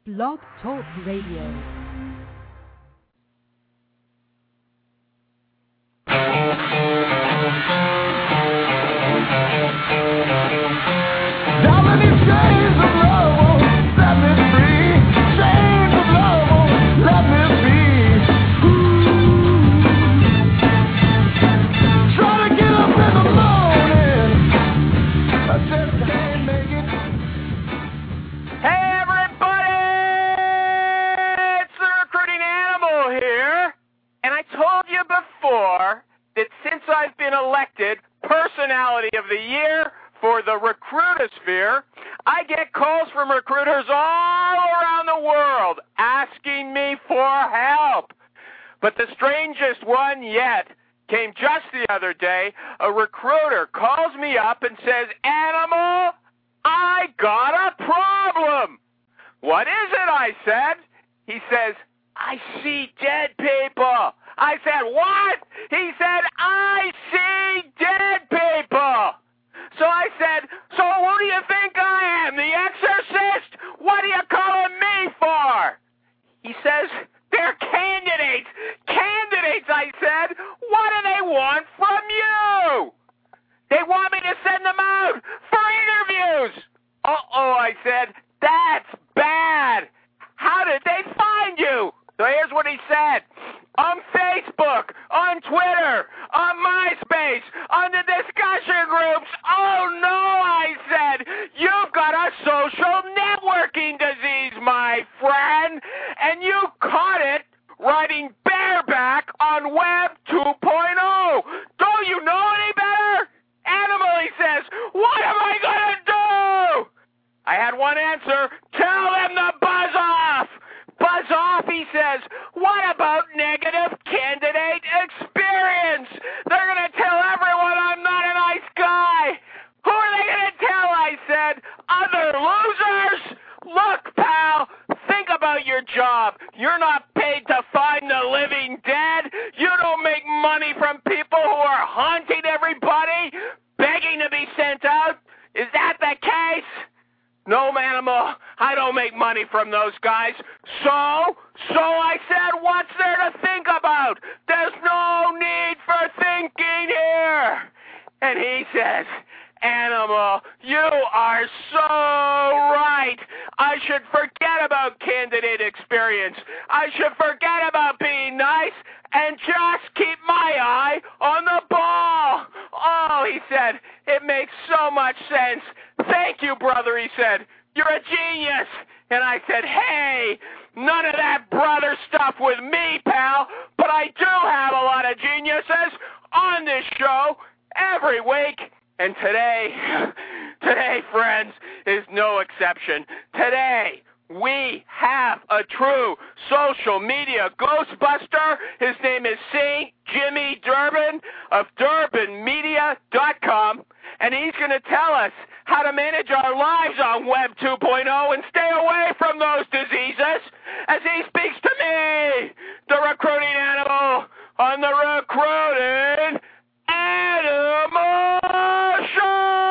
Blog Talk Radio. That since I've been elected Personality of the Year for the Recruitosphere, I get calls from recruiters all around the world asking me for help. But the strangest one yet came just the other day. A recruiter calls me up and says, "Animal, I got a problem." "What is it?" I said. He says, "I see dead people." I said, "What?" He said, "I see dead people." So I said, "So who do you think I am, the exorcist? What are you calling me for?" He says, "They're candidates." "Candidates," I said. "What do they want from you?" "They want me to send them out for interviews." "Uh-oh," I said. "That's bad. How did they find you?" So here's what he said. "On Facebook, on Twitter, on MySpace, on the discussion groups." "Oh, no," I said. "You've got a social networking disease, my friend, and you caught it riding bareback on Web 2.0. Don't you know any better?" "Animal," he says. "What am I going to do?" I had one answer. "Tell them to buzz off." "Buzz off," he says. "What about negative candidate experience? They're going to tell everyone I'm not a nice guy." "Who are they going to tell?" I said. "Other losers? Look, pal, think about your job. You're not paid to find the living dead. You don't make money from people who are haunting everybody, begging to be sent out. Is that the case?" "No, Animal, I don't make money from those guys." So I said, "What's there to think about? There's no need for thinking here." And he says, "Animal, you are so right. I should forget about candidate experience. I should forget about being nice and just keep my eye on the ball." "Oh," he said, "it makes so much sense. Thank you, brother," he said. "You're a genius." And I said, "Hey, none of that brother stuff with me, pal, but I do have a lot of geniuses on this show every week. And today, friends, is no exception. Today, we have a true social media ghostbuster. His name is St. Jimmy Durbin of DurbinMedia.com, and he's going to tell us how to manage our lives on Web 2.0 and stay away from those diseases as he speaks to me, the recruiting animal, on the Recruiting Animal Show!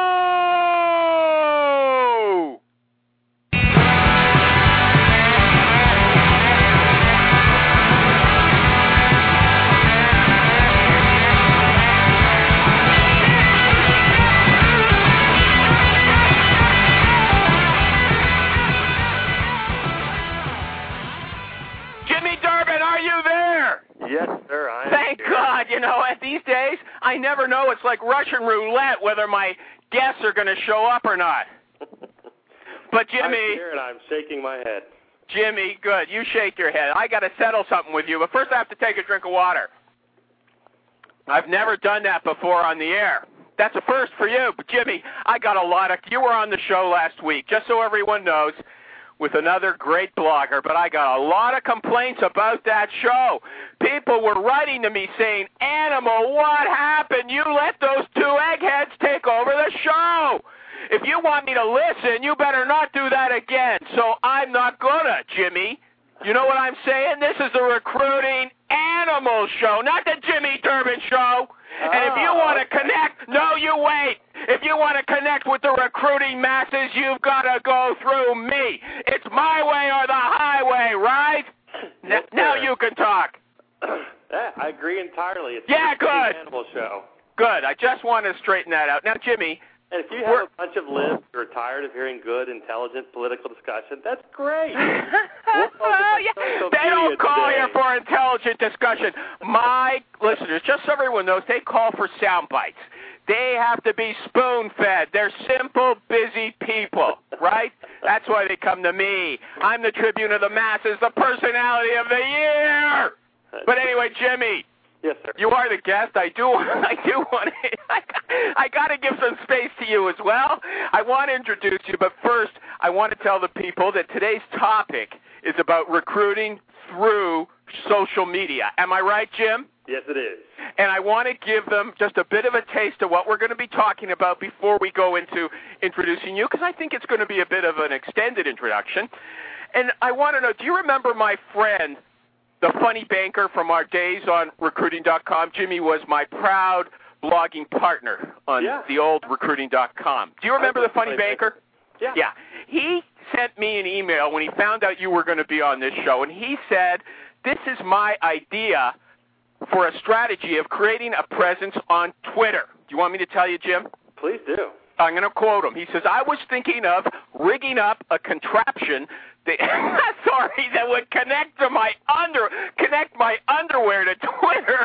Jimmy Durbin, are you there? Yes, sir, I am. Thank God. You know, at these days, I never know. It's like Russian roulette whether my guests are going to show up or not. But Jimmy... I'm here and I'm shaking my head. Jimmy, good. You shake your head. I got to settle something with you, but first I have to take a drink of water. I've never done that before on the air. That's a first for you. But Jimmy, I got a lot of... You were on the show last week, just so everyone knows, with another great blogger, but I got a lot of complaints about that show. People were writing to me saying, "Animal, what happened? You let those two eggheads take over the show. If you want me to listen, you better not do that again." So I'm not gonna, Jimmy. You know what I'm saying? This is the Recruiting Animal Show, not the Jimmy Durbin Show. And if you want to connect, no, you wait. If you want to connect with the recruiting masses, you've got to go through me. It's my way or the highway, right? Yes, now sir. you can talk. Yeah, I agree entirely. It's Yeah, a good. Animal show. Good. I just want to straighten that out. Now, Jimmy. And if you have a bunch of libs who are tired of hearing good, intelligent political discussion, that's great. They don't call here for intelligent discussion. My listeners, just so everyone knows, they call for sound bites. They have to be spoon-fed. They're simple, busy people, right? That's why they come to me. I'm the tribune of the masses, the personality of the year. But anyway, Jimmy. Yes, sir. You are the guest. I do want to. I got to give some space to you as well. I want to introduce you, but first, I want to tell the people that today's topic is about recruiting through social media. Am I right, Jim? Yes, it is. And I want to give them just a bit of a taste of what we're going to be talking about before we go into introducing you, because I think it's going to be a bit of an extended introduction. And I want to know, do you remember my friend, the funny banker from our days on recruiting.com? Jimmy was my proud blogging partner on the old recruiting.com. Do you remember the funny banker? Yeah. Yeah. He sent me an email when he found out you were going to be on this show, and he said, this is my idea for a strategy of creating a presence on Twitter. Do you want me to tell you, Jim? Please do. I'm going to quote him. He says, I was thinking of rigging up a contraption that would connect my underwear to Twitter.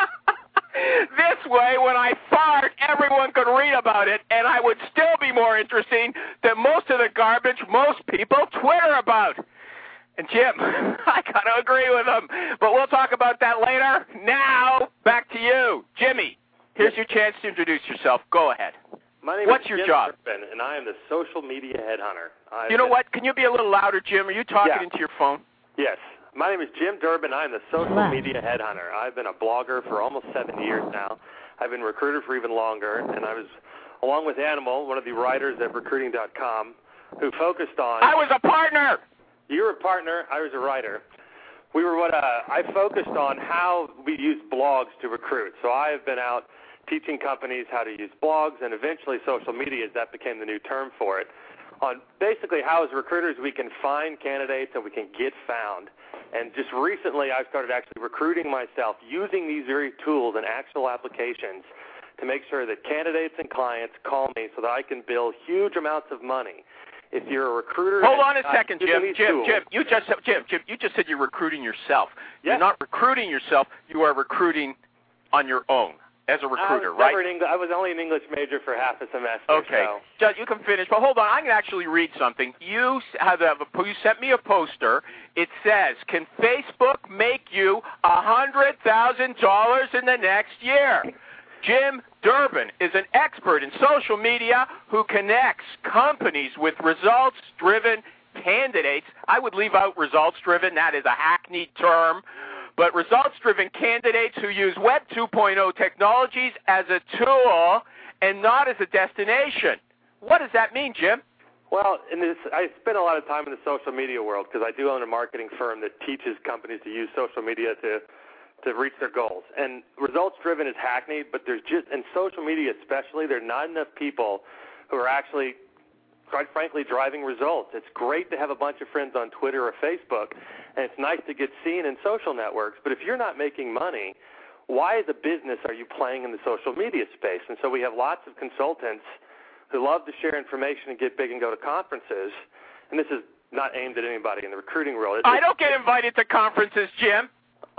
This way, when I fart, everyone could read about it, and I would still be more interesting than most of the garbage most people Twitter about. And Jim, I got to agree with him, but we'll talk about that later. Now, back to you. Jimmy, here's your chance to introduce yourself. Go ahead. My name What's is your Jim job? Durbin, and I am the social media headhunter. You know what? Can you be a little louder, Jim? Are you talking into your phone? Yes. My name is Jim Durbin. I am the social media headhunter. I've been a blogger for almost 7 years now. I've been a recruiter for even longer, and I was, along with Animal, one of the writers at recruiting.com, who focused on... I was a partner! You were a partner. I was a writer. We were I focused on how we use blogs to recruit. So I have been out teaching companies how to use blogs, and eventually social media, as that became the new term for it, on basically how as recruiters we can find candidates and we can get found. And just recently I've started actually recruiting myself using these very tools and actual applications to make sure that candidates and clients call me so that I can bill huge amounts of money. If you're a recruiter... Hold on a second, Jim. Jim, you just said you're recruiting yourself. Yes. You're not recruiting yourself. You are recruiting on your own as a recruiter, right? I was only an English major for half a semester. Okay. So. You can finish. But hold on. I can actually read something. You sent me a poster. It says, can Facebook make you $100,000 in the next year? Jim Durbin is an expert in social media who connects companies with results-driven candidates. I would leave out results-driven. That is a hackneyed term. But results-driven candidates who use Web 2.0 technologies as a tool and not as a destination. What does that mean, Jim? Well, I spend a lot of time in the social media world because I do own a marketing firm that teaches companies to use social media to reach their goals. And results-driven is hackneyed, but there's just, in social media especially, there are not enough people who are actually, quite frankly, driving results. It's great to have a bunch of friends on Twitter or Facebook, and it's nice to get seen in social networks, but if you're not making money, why as a business are you playing in the social media space? And so we have lots of consultants who love to share information and get big and go to conferences, and this is not aimed at anybody in the recruiting world. I don't get invited to conferences, Jim.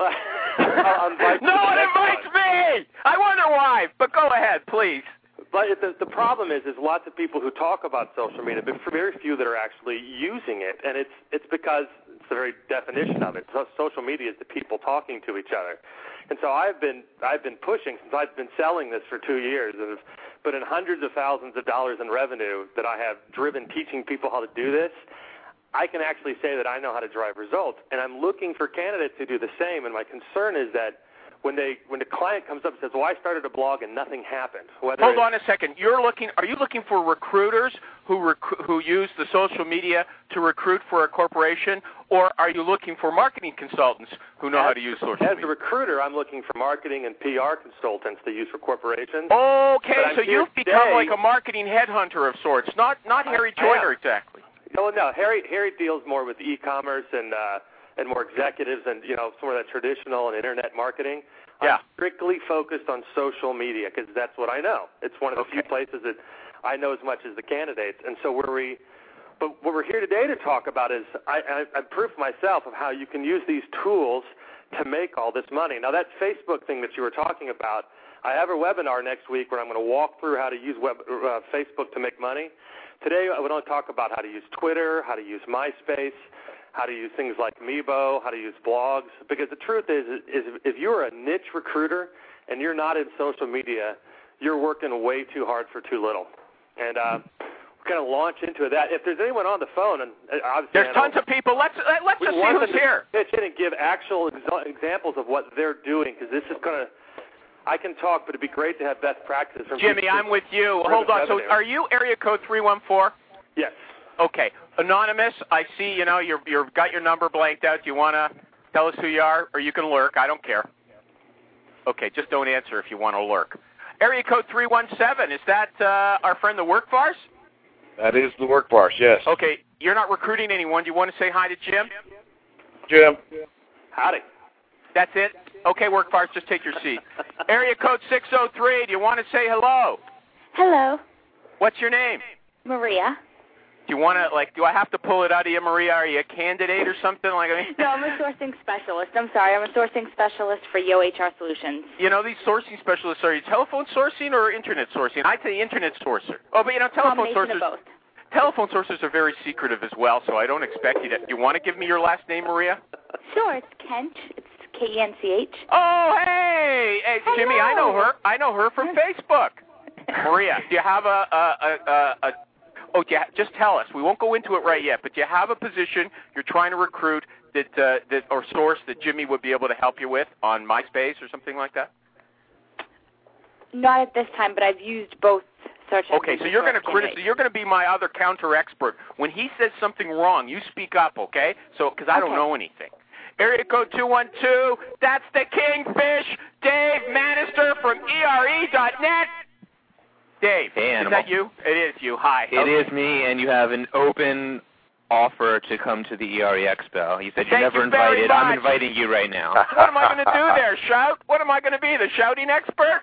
No one invites me! I wonder why, but go ahead, please. But the problem is lots of people who talk about social media, but for very few that are actually using it, and it's because it's the very definition of it. So social media is the people talking to each other. And so I've been pushing since I've been selling this for 2 years, and have put in hundreds of thousands of dollars in revenue that I have driven teaching people how to do this. I can actually say that I know how to drive results, and I'm looking for candidates who do the same, and my concern is that when the client comes up and says, well, I started a blog and nothing happened. Hold on a second. Are you looking for recruiters who use the social media to recruit for a corporation, or are you looking for marketing consultants who know how to use social media? As a recruiter, I'm looking for marketing and PR consultants to use for corporations. Okay, so you've become like a marketing headhunter of sorts, not Harry Joyner exactly. No, Harry deals more with e-commerce and more executives and some of that traditional and internet marketing. Yeah. I'm strictly focused on social media because that's what I know. It's one of the few places that I know as much as the candidates. And so what we're here today to talk about is I'm proof myself of how you can use these tools to make all this money. Now, that Facebook thing that you were talking about, I have a webinar next week where I'm going to walk through how to use Facebook to make money. Today, I want to talk about how to use Twitter, how to use MySpace, how to use things like Meebo, how to use blogs. Because the truth is if you're a niche recruiter and you're not in social media, you're working way too hard for too little. And we're going to launch into that. If there's anyone on the phone, and obviously there's tons of people. Let's just see who's here. Pitch in and give actual examples of what they're doing, because this is going to. I can talk, but it'd be great to have best practices from Jimmy, I'm with you. Hold on. So are you area code 314? Yes. Okay. Anonymous, I see, you've got your number blanked out. Do you want to tell us who you are, or you can lurk? I don't care. Okay, just don't answer if you want to lurk. Area code 317, is that our friend the Workforce? That is the Workforce, yes. Okay, you're not recruiting anyone. Do you want to say hi to Jim? Jim. Howdy. That's it? Okay, Workforce, just take your seat. Area code 603, do you want to say hello? Hello. What's your name? Maria. Do you want to, do I have to pull it out of you, Maria? Are you a candidate or something? No, I'm a sourcing specialist. I'm sorry. I'm a sourcing specialist for YoHR Solutions. These sourcing specialists, are you telephone sourcing or internet sourcing? I'd say internet sourcer. Oh, but, telephone sources. Of both. Telephone sources are very secretive as well, so I don't expect you to. Do you want to give me your last name, Maria? Sure. It's Kent. It's Kench. Oh, hey, Jimmy, I know her. I know her from Facebook. Maria, do you have just tell us. We won't go into it right yet, but do you have a position you're trying to recruit that or source that Jimmy would be able to help you with on MySpace or something like that? Not at this time, but I've used both search engines. Okay, so you're going to criticize. You're going to be my other counter expert. When he says something wrong, you speak up, okay? So because I don't know anything. Area code 212. That's the Kingfish, Dave Manister from ERE.net. Dave, hey, is that you? It is you. Hi. It is me, and you have an open offer to come to the ERE Expo. You said you're never invited. I'm inviting you right now. What am I going to do there? Shout? What am I going to be, the shouting expert?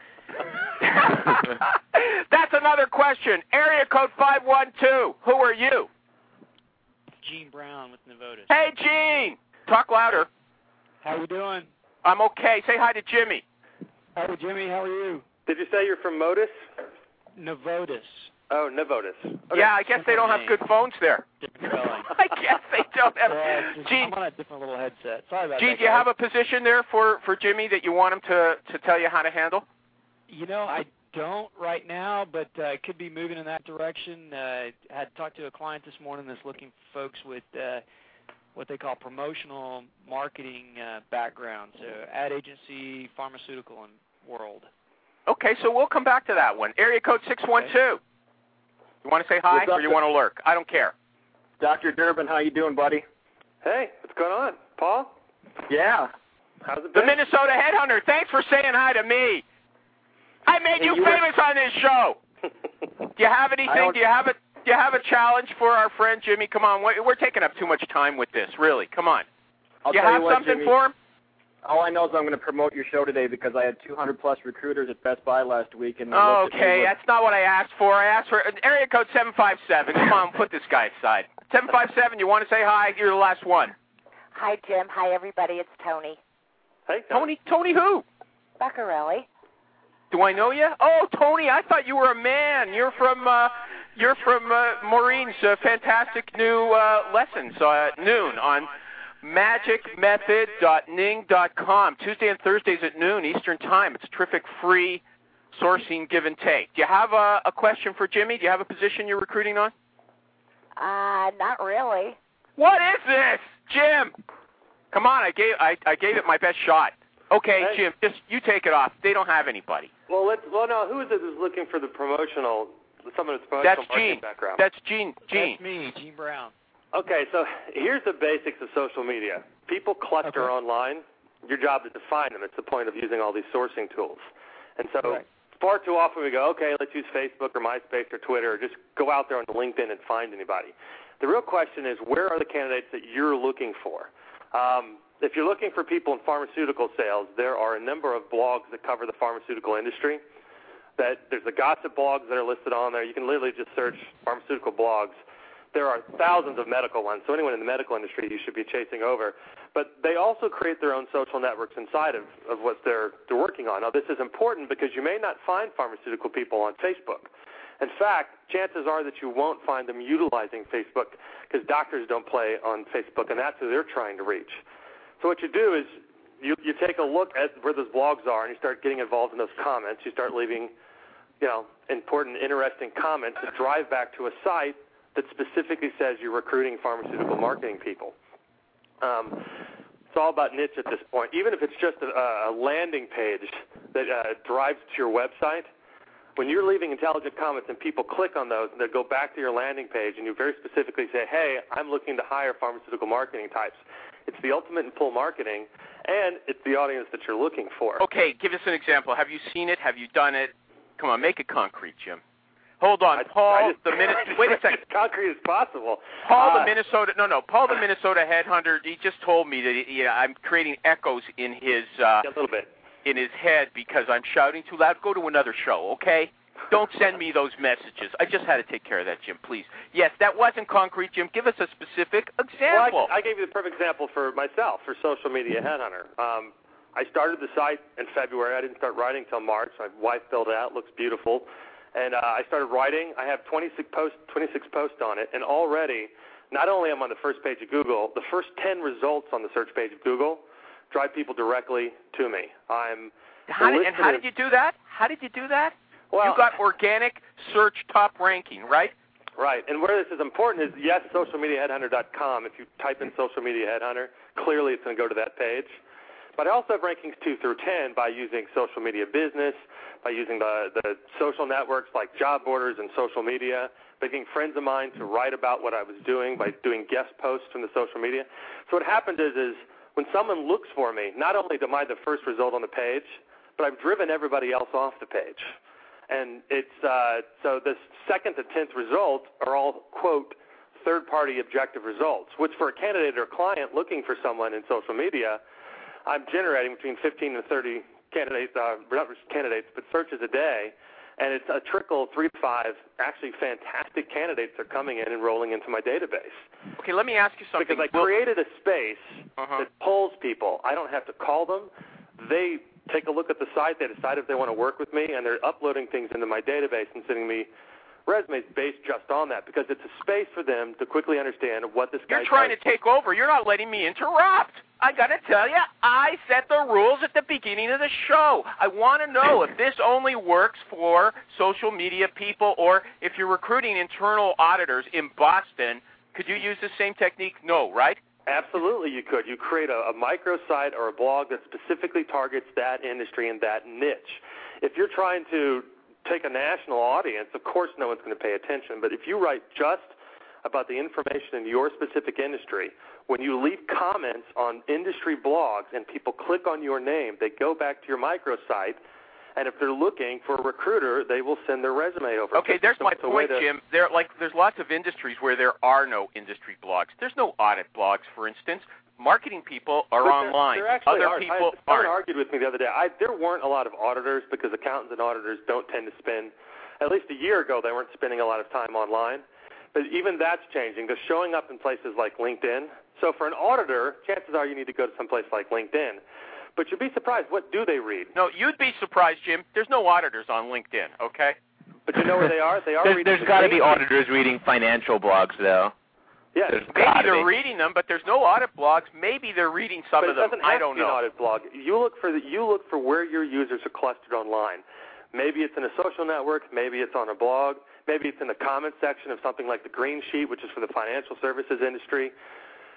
That's another question. Area code 512. Who are you? Gene Brown with Novotis. Hey, Gene. Talk louder. How you doing? I'm okay. Say hi to Jimmy. Hi, Jimmy. How are you? Did you say you're from Modus? Novotis. Oh, Novotis. Okay. Yeah, I guess they don't have good phones there. I guess they don't have. Gene, I'm on a different little headset. Sorry about that. Gene, do you have a position there for Jimmy that you want him to tell you how to handle? I don't right now, but I could be moving in that direction. I had talked to a client this morning that's looking for folks with what they call promotional marketing background, so ad agency, pharmaceutical, and world. Okay, so we'll come back to that one. Area code 612. Okay. You want to say hi or you want to lurk? I don't care. Dr. Durbin, how you doing, buddy? Hey, what's going on? Paul? Yeah. How's it been? The Minnesota Headhunter. Thanks for saying hi to me. I made you famous on this show. Do you have anything? Do you have a challenge for our friend Jimmy? Come on, we're taking up too much time with this. Really, come on. Do you have something for him? All I know is I'm going to promote your show today because I had 200-plus recruiters at Best Buy last week. And okay, that's not what I asked for. I asked for area code 757. Come on, put this guy aside. 757, you want to say hi? You're the last one. Hi, Jim. Hi, everybody. It's Tony. Hey, Tony. Tony who? Beccarelli. Do I know you? Oh, Tony, I thought you were a man. You're from Maureen's fantastic new lessons at noon on magicmethod.ning.com. Tuesday and Thursdays at noon Eastern Time. It's a terrific free sourcing give and take. Do you have a question for Jimmy? Do you have a position you're recruiting on? Not really. What is this? Jim! Come on, I gave it my best shot. Okay, Jim, just you take it off. They don't have anybody. Well, no. Who is it who's looking for the promotional? Someone with promotional marketing background. That's Gene. That's me, Gene Brown. Okay, so here's the basics of social media. People cluster online. Your job is to find them. It's the point of using all these sourcing tools. And so far too often we go, okay, let's use Facebook or MySpace or Twitter, or just go out there on LinkedIn and find anybody. The real question is, where are the candidates that you're looking for? If you're looking for people in pharmaceutical sales, there are a number of blogs that cover the pharmaceutical industry. There's the gossip blogs that are listed on there. You can literally just search pharmaceutical blogs. There are thousands of medical ones, so anyone in the medical industry you should be chasing over. But they also create their own social networks inside of what they're working on. Now, this is important because you may not find pharmaceutical people on Facebook. In fact, chances are that you won't find them utilizing Facebook because doctors don't play on Facebook, and that's who they're trying to reach. So what you do is you take a look at where those blogs are, and you start getting involved in those comments. You start leaving, important, interesting comments that drive back to a site that specifically says you're recruiting pharmaceutical marketing people. It's all about niche at this point. Even if it's just a landing page that drives to your website, when you're leaving intelligent comments and people click on those and they go back to your landing page and you very specifically say, hey, I'm looking to hire pharmaceutical marketing types, it's the ultimate in pull marketing, and it's the audience that you're looking for. Okay, give us an example. Have you seen it? Have you done it? Come on, make it concrete, Jim. Hold on, Paul. Wait a second. As concrete as possible. Paul, the Minnesota headhunter. He just told me that I'm creating echoes in his a little bit in his head because I'm shouting too loud. Go to another show, okay? Don't send me those messages. I just had to take care of that, Jim. Please. Yes, that wasn't concrete, Jim. Give us a specific example. Well, I gave you the perfect example for myself for Social Media Headhunter. I started the site in February. I didn't start writing until March. My wife filled it out. Looks beautiful. And I started writing. I have 26 posts on it, and already, not only am I on the first page of Google, the first 10 results on the search page of Google drive people directly to me. How did you do that? How did you do that? Well, you got organic search top ranking, right? Right. And where this is important is, yes, socialmediaheadhunter.com. If you type in Social Media Headhunter, clearly it's going to go to that page. But I also have rankings 2 through 10 by using Social Media Business, by using the social networks like job boarders and social media, by getting friends of mine to write about what I was doing, by doing guest posts from the social media. So what happened is when someone looks for me, not only am I the first result on the page, but I've driven everybody else off the page. And it's so the second to 10th result are all, quote, third-party objective results, which for a candidate or client looking for someone in social media, I'm generating between 15 and 30 candidates, not candidates, but searches a day, and it's a trickle of 3 to 5 actually fantastic candidates are coming in and rolling into my database. Okay, let me ask you something. Because I created a space that pulls people. I don't have to call them. They take a look at the site, they decide if they want to work with me, and they're uploading things into my database and sending me resumes based just on that, because it's a space for them to quickly understand what this guy does. You're trying to take over. You're not letting me interrupt. I got to tell you, I set the rules at the beginning of the show. I want to know if this only works for social media people, or if you're recruiting internal auditors in Boston, could you use the same technique? No, right? Absolutely, you could. You create a microsite or a blog that specifically targets that industry and that niche. If you're trying to take a national audience, of course no one's going to pay attention. But if you write just about the information in your specific industry, when you leave comments on industry blogs and people click on your name, they go back to your microsite, and if they're looking for a recruiter, they will send their resume over. Okay, there's my point, Jim. There's lots of industries where there are no industry blogs. There's no audit blogs, for instance. Marketing people are online. Other people aren't. Someone argued with me the other day. There weren't a lot of auditors because accountants and auditors don't tend to spend, at least a year ago, they weren't spending a lot of time online. But even that's changing. They're showing up in places like LinkedIn. So for an auditor, chances are you need to go to some place like LinkedIn. But you'd be surprised. What do they read? No, you'd be surprised, Jim. There's no auditors on LinkedIn, okay? But you know where they are? They are reading. There's got to be auditors reading financial blogs, though. Yeah, maybe they're reading them, but there's no audit blogs. Maybe they're reading some of them. I don't know. An audit blog. You look for where your users are clustered online. Maybe it's in a social network. Maybe it's on a blog. Maybe it's in the comment section of something like the Green Sheet, which is for the financial services industry.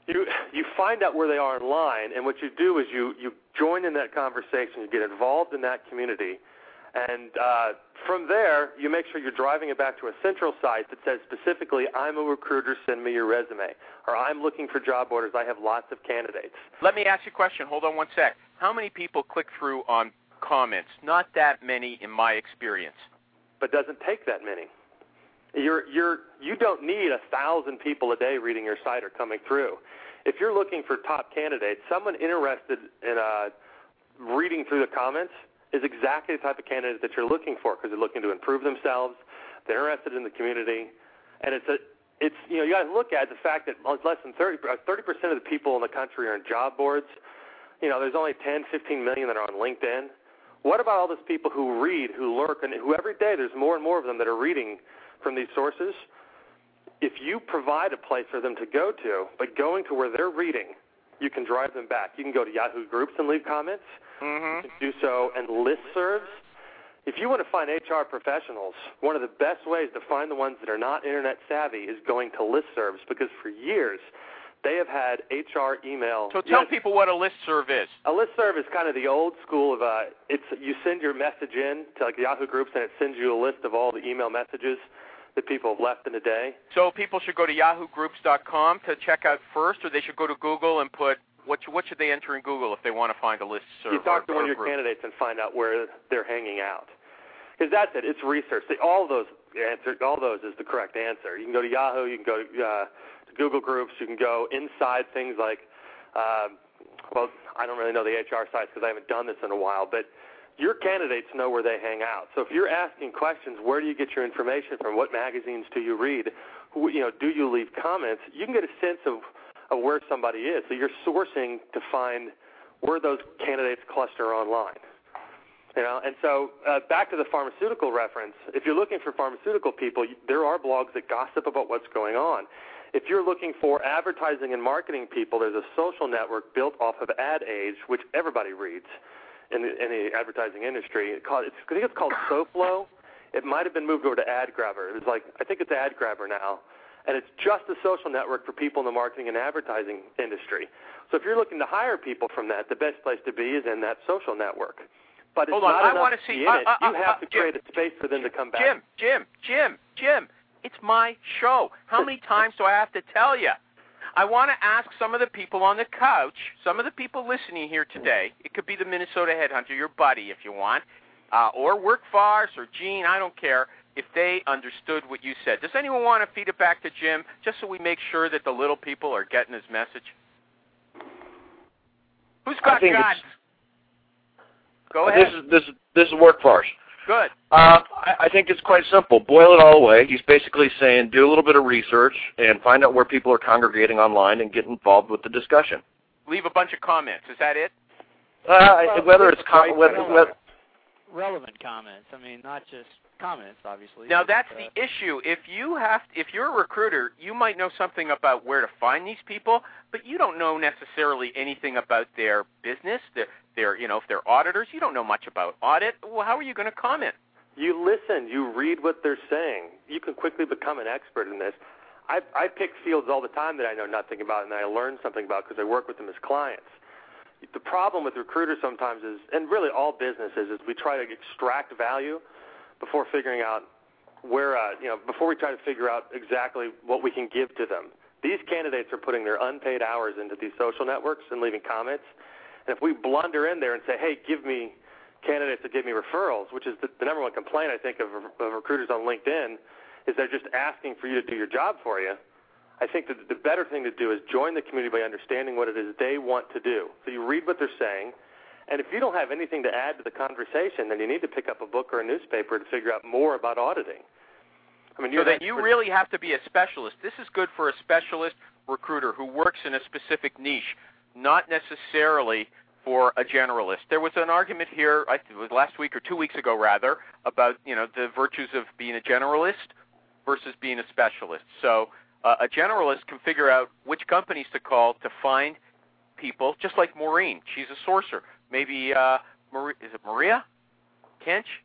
you find out where they are online, and what you do is you join in that conversation, you get involved in that community, and from there, you make sure you're driving it back to a central site that says specifically, I'm a recruiter, send me your resume, or I'm looking for job orders, I have lots of candidates. Let me ask you a question. Hold on one sec. How many people click through on comments? Not that many in my experience. But doesn't take that many. You don't need 1,000 people a day reading your site or coming through. If you're looking for top candidates, someone interested in reading through the comments is exactly the type of candidate that you're looking for, because they're looking to improve themselves, they're interested in the community, and it's you got to look at the fact that less than 30% of the people in the country are on job boards. There's only 10, 15 million that are on LinkedIn. What about all those people who read, who lurk, and who every day there's more and more of them that are reading from these sources? If you provide a place for them to go to, but going to where they're reading, you can drive them back. You can go to Yahoo Groups and leave comments. Mm-hmm. You can do so, and listservs. If you want to find HR professionals, one of the best ways to find the ones that are not Internet savvy is going to listservs, because for years they have had HR email. So tell people what a listserv is. A listserv is kind of the old school of you send your message in to like Yahoo Groups, and it sends you a list of all the email messages that people have left in a day. So people should go to yahoogroups.com to check out first, or they should go to Google and put what should they enter in Google if they want to find a listserv? You talk to one of your candidates and find out where they're hanging out. Because that's it. It's research. All those is the correct answer. You can go to Yahoo. You can go to Google Groups. You can go inside things like, I don't really know the HR sites because I haven't done this in a while, but your candidates know where they hang out. So if you're asking questions, where do you get your information from? What magazines do you read? Do you leave comments? You can get a sense of where somebody is. So you're sourcing to find where those candidates cluster online. And so back to the pharmaceutical reference, if you're looking for pharmaceutical people, there are blogs that gossip about what's going on. If you're looking for advertising and marketing people, there's a social network built off of Ad Age, which everybody reads in the advertising industry. I think it's called SoFlo. It might have been moved over to AdGrabber. I think it's AdGrabber now. And it's just a social network for people in the marketing and advertising industry. So if you're looking to hire people from that, the best place to be is in that social network. But it's not enough to be in it. You have to create a space for them to come back. Jim, it's my show. How many times do I have to tell you? I want to ask some of the people on the couch, some of the people listening here today, it could be the Minnesota Headhunter, your buddy if you want, or Workforce or Gene, I don't care, if they understood what you said. Does anyone want to feed it back to Jim just so we make sure that the little people are getting his message? Who's got guns? Go ahead. This is Workforce. Good. I think it's quite simple. Boil it all away. He's basically saying do a little bit of research and find out where people are congregating online and get involved with the discussion. Leave a bunch of comments. Is that it? Whether it's relevant comments. I mean, not just comments, obviously. Now that's the issue. If you're a recruiter, you might know something about where to find these people, but you don't know necessarily anything about their business. If they're auditors, you don't know much about audit. Well, how are you going to comment? You listen. You read what they're saying. You can quickly become an expert in this. I pick fields all the time that I know nothing about and that I learn something about because I work with them as clients. The problem with recruiters sometimes is, and really all businesses, is we try to extract value before figuring out where, before we try to figure out exactly what we can give to them. These candidates are putting their unpaid hours into these social networks and leaving comments. And if we blunder in there and say, hey, give me candidates that give me referrals, which is the number one complaint, I think, of recruiters on LinkedIn, is they're just asking for you to do your job for you. I think that the better thing to do is join the community by understanding what it is they want to do. So you read what they're saying, and if you don't have anything to add to the conversation, then you need to pick up a book or a newspaper to figure out more about auditing. I mean, so then you really have to be a specialist. This is good for a specialist recruiter who works in a specific niche, not necessarily for a generalist. There was an argument here, I think it was last week or 2 weeks ago rather, about the virtues of being a generalist versus being a specialist. So a generalist can figure out which companies to call to find people, just like Maureen. She's a sourcer. Maybe is it Maria Kench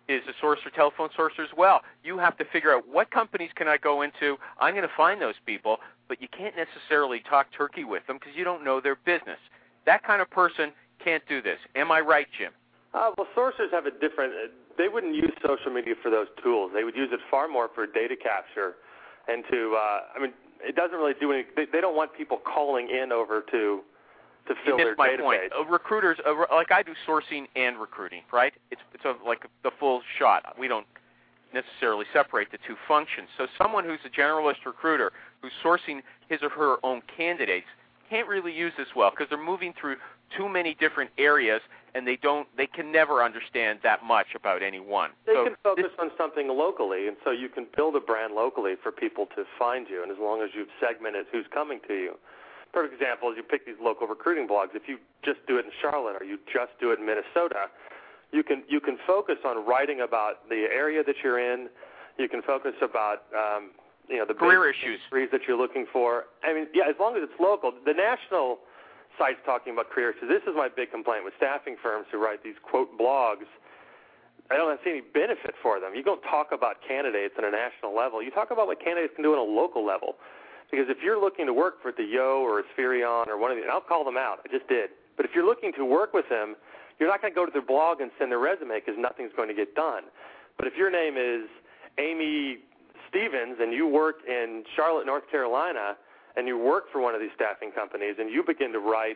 is a source or telephone source as well. You have to figure out what companies can I go into. I'm going to find those people, but you can't necessarily talk turkey with them because you don't know their business. That kind of person can't do this. Am I right, Jim? Well, sourcers have a different they wouldn't use social media for those tools. They would use it far more for data capture and to, it doesn't really do any, they don't want people calling in over to fill their database. You missed my point. Recruiters, like I do sourcing and recruiting, right? It's like the full shot. We don't necessarily separate the two functions. So someone who's a generalist recruiter who's sourcing his or her own candidates can't really use this well because they're moving through too many different areas and they can never understand that much about any one. They can focus on something locally, and so you can build a brand locally for people to find you, and as long as you've segmented who's coming to you. Perfect example is you pick these local recruiting blogs. If you just do it in Charlotte or you just do it in Minnesota, you can focus on writing about the area that you're in. You can focus about the career issues that you're looking for. I mean, yeah, as long as it's local. The national sites talking about career issues. This is my big complaint with staffing firms who write these quote blogs. I don't see any benefit for them. You don't talk about candidates at a national level. You talk about what candidates can do on a local level. Because if you're looking to work for Yo or Spherion or one of these, and I'll call them out, I just did. But if you're looking to work with them, you're not going to go to their blog and send their resume because nothing's going to get done. But if your name is Amy Stevens and you work in Charlotte, North Carolina, and you work for one of these staffing companies and you begin to write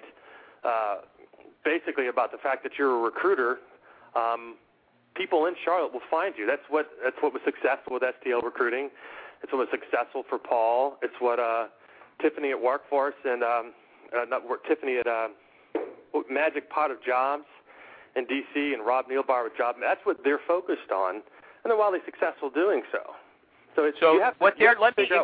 basically about the fact that you're a recruiter, people in Charlotte will find you. That's what was successful with STL Recruiting. It's what was successful for Paul. It's what Tiffany at Workforce and Tiffany at Magic Pot of Jobs in D.C. and Rob Nealbar with Job. That's what they're focused on, and they're wildly successful doing so. Let me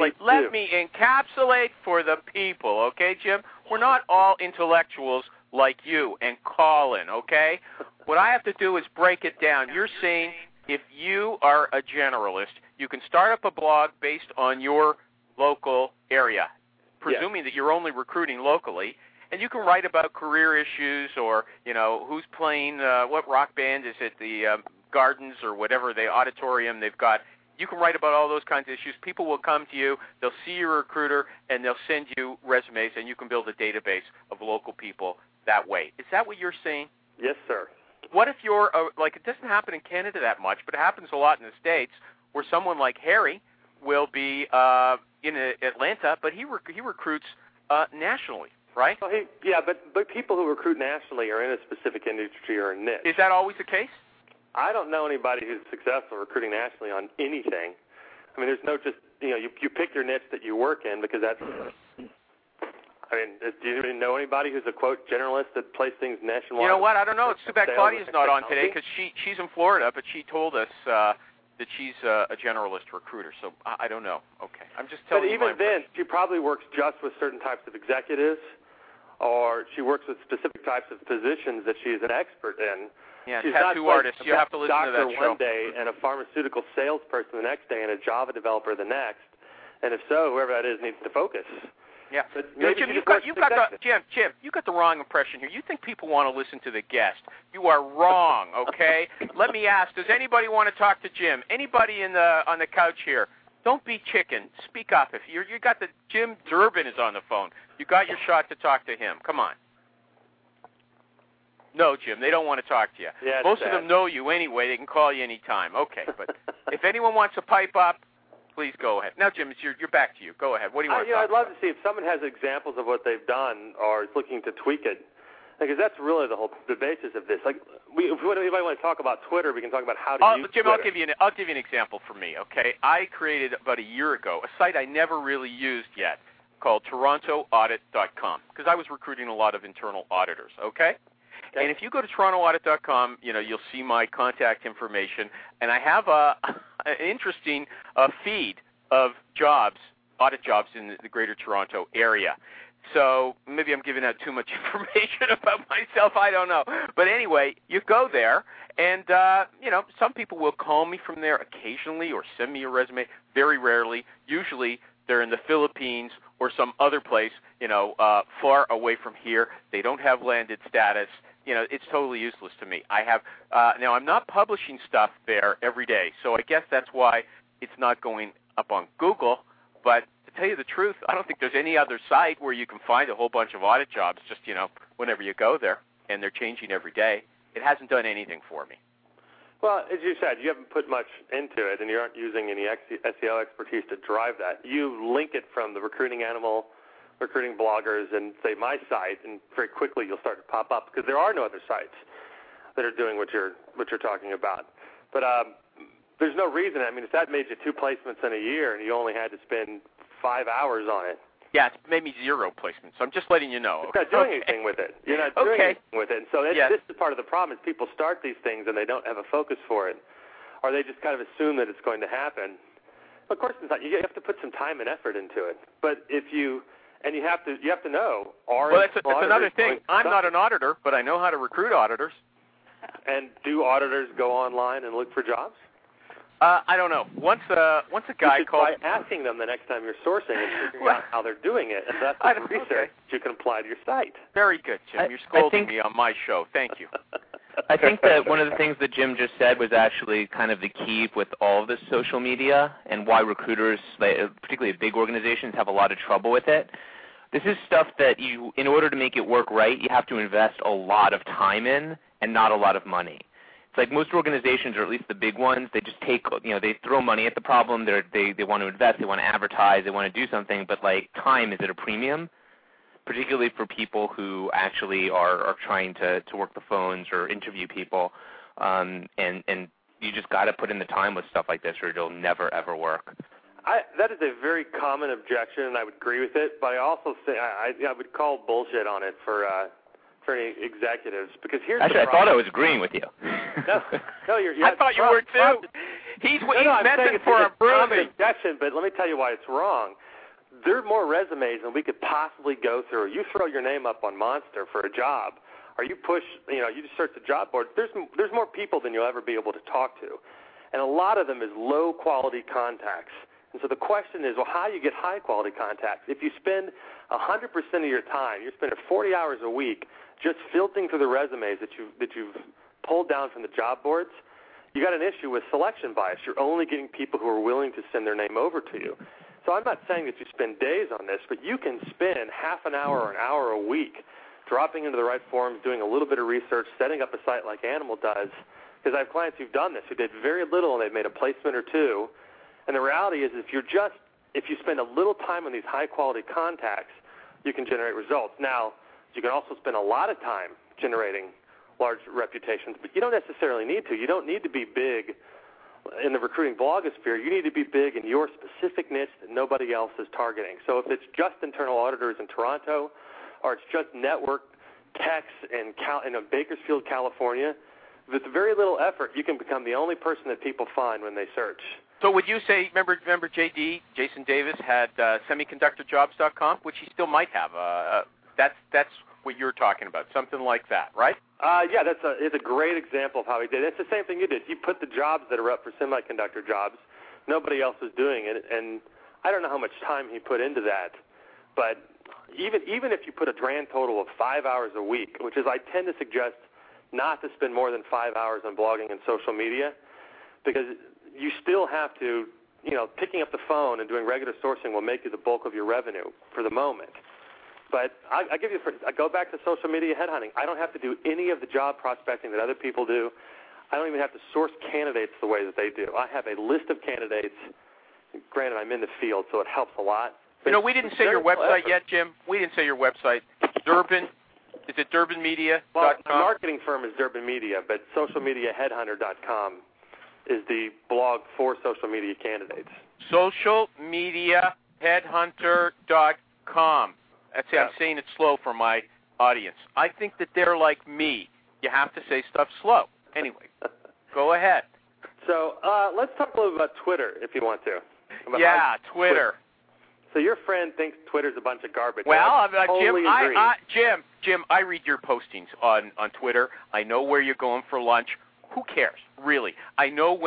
encapsulate for the people, okay, Jim? We're not all intellectuals like you and Colin, okay? What I have to do is break it down. You're saying if you are a generalist, you can start up a blog based on your local area, presuming that you're only recruiting locally, and you can write about career issues or, who's playing, what rock band is it, the Gardens or whatever, the auditorium they've got. You can write about all those kinds of issues. People will come to you. They'll see your recruiter, and they'll send you resumes, and you can build a database of local people that way. Is that what you're saying? Yes, sir. What if you're, it doesn't happen in Canada that much, but it happens a lot in the States, where someone like Harry will be in Atlanta, but he recruits nationally, right? Well, but people who recruit nationally are in a specific industry or a niche. Is that always the case? I don't know anybody who's successful recruiting nationally on anything. I mean, there's no just, you pick your niche that you work in because that's, do you even know anybody who's a, quote, generalist that plays things nationwide? You know what? I don't know. It's too bad Claudia's not on today because she's in Florida, but she told us that she's a generalist recruiter. So I don't know. Okay. I'm just telling you. But even then, she probably works just with certain types of executives, or she works with specific types of positions that she is an expert in. Yeah, tattoo artist. You have to listen to that show. One day and a pharmaceutical salesperson the next day and a Java developer the next. And if so, whoever that is needs to focus. Yeah. Jim, you got the wrong impression here. You think people want to listen to the guest. You are wrong, okay? Let me ask, does anybody want to talk to Jim? Anybody on the couch here? Don't be chicken. Speak up. If you got Jim Durbin is on the phone. You got your shot to talk to him. Come on. No, Jim, they don't want to talk to you. Yeah, most of them know you anyway. They can call you anytime. Okay, but if anyone wants to pipe up, please go ahead. Now, Jim, you're back to you. Go ahead. What do you want to talk I'd love to see if someone has examples of what they've done or is looking to tweak it, because that's really the basis of this. Like, if anybody want to talk about Twitter, we can talk about how to use Jim, Twitter. I'll give you an example for me, okay? I created about a year ago a site I never really used yet called TorontoAudit.com because I was recruiting a lot of internal auditors, okay? And if you go to TorontoAudit.com, you'll see my contact information, and I have an interesting feed of audit jobs in the Greater Toronto area. So maybe I'm giving out too much information about myself. I don't know. But anyway, you go there, and some people will call me from there occasionally or send me a resume. Very rarely. Usually they're in the Philippines or some other place, far away from here. They don't have landed status. it's totally useless to me. I have now I'm not publishing stuff there every day, so I guess that's why it's not going up on Google. But to tell you the truth, I don't think there's any other site where you can find a whole bunch of audit jobs just, whenever you go there, and they're changing every day. It hasn't done anything for me. Well, as you said, you haven't put much into it, and you aren't using any SEO expertise to drive that. You link it from the Recruiting Animal, recruiting bloggers, and say my site, and very quickly you'll start to pop up because there are no other sites that are doing what you're talking about. But there's no reason. I mean, if that made you 2 placements in a year and you only had to spend 5 hours on it. Yeah, it's made me 0 placements, so I'm just letting you know. You're not doing anything with it. You're not doing anything with it. And so this is part of the problem is people start these things and they don't have a focus for it, or they just kind of assume that it's going to happen. Of course, it's not. You have to put some time and effort into it. But you have to know. Well, that's another thing. I'm not an auditor, but I know how to recruit auditors. And do auditors go online and look for jobs? I don't know. Once a guy called, try asking them the next time you're sourcing and figuring out how they're doing it, and that's the research you can apply to your site. Very good, Jim. You're scolding me on my show. Thank you. I think that one of the things that Jim just said was actually kind of the key with all of this social media and why recruiters, particularly big organizations, have a lot of trouble with it. This is stuff that in order to make it work right, you have to invest a lot of time in and not a lot of money. Like most organizations, or at least the big ones, they just take, they throw money at the problem. They want to invest, they want to advertise, they want to do something, but like time is at a premium, particularly for people who actually are trying to work the phones or interview people, and you just got to put in the time with stuff like this, or it'll never ever work. That is a very common objection, and I would agree with it. But I also say I would call bullshit on it for any executives, because here's actually, the problem. I thought I was agreeing with you. No, you're I thought you were too. He's messing for a common objection, but let me tell you why it's wrong. There are more resumes than we could possibly go through. You throw your name up on Monster for a job, or you push, you just search the job board. There's more people than you'll ever be able to talk to, and a lot of them is low quality contacts. And so the question is, well, how do you get high quality contacts? If you spend 100% of your time, you're spending 40 hours a week just filtering through the resumes that you've pulled down from the job boards, you got an issue with selection bias. You're only getting people who are willing to send their name over to you. So I'm not saying that you spend days on this, but you can spend half an hour or an hour a week dropping into the right forums, doing a little bit of research, setting up a site like Animal does, because I have clients who've done this, who did very little and they've made a placement or two. And the reality is if you spend a little time on these high-quality contacts, you can generate results. Now, you can also spend a lot of time generating large reputations, but you don't necessarily need to. You don't need to be big in the recruiting blogosphere. You need to be big in your specific niche that nobody else is targeting. So if it's just internal auditors in Toronto, or it's just network techs in Bakersfield, California, with very little effort, you can become the only person that people find when they search. So would you say, remember JD, Jason Davis, had semiconductorjobs.com, which he still might have. That's what you're talking about, something like that, right? Yeah, it's a great example of how he did it. It's the same thing you did. You put the jobs that are up for semiconductor jobs. Nobody else is doing it, and I don't know how much time he put into that. But even if you put a grand total of 5 hours a week, which is I tend to suggest not to spend more than 5 hours on blogging and social media, because you still have to, picking up the phone and doing regular sourcing will make you the bulk of your revenue for the moment. But I go back to social media headhunting. I don't have to do any of the job prospecting that other people do. I don't even have to source candidates the way that they do. I have a list of candidates. Granted, I'm in the field, so it helps a lot. We didn't say your website yet, Jim. We didn't say your website. Durbin, is it DurbinMedia.com? Well, my marketing firm is Durbin Media, but socialmediaheadhunter.com is the blog for social media candidates. Socialmediaheadhunter.com. That's it. I'm saying it slow for my audience. I think that they're like me. You have to say stuff slow. Anyway, go ahead. So let's talk a little bit about Twitter, if you want to. Twitter. So your friend thinks Twitter's a bunch of garbage. Well, totally Jim, I read your postings on Twitter. I know where you're going for lunch. Who cares, really? I know when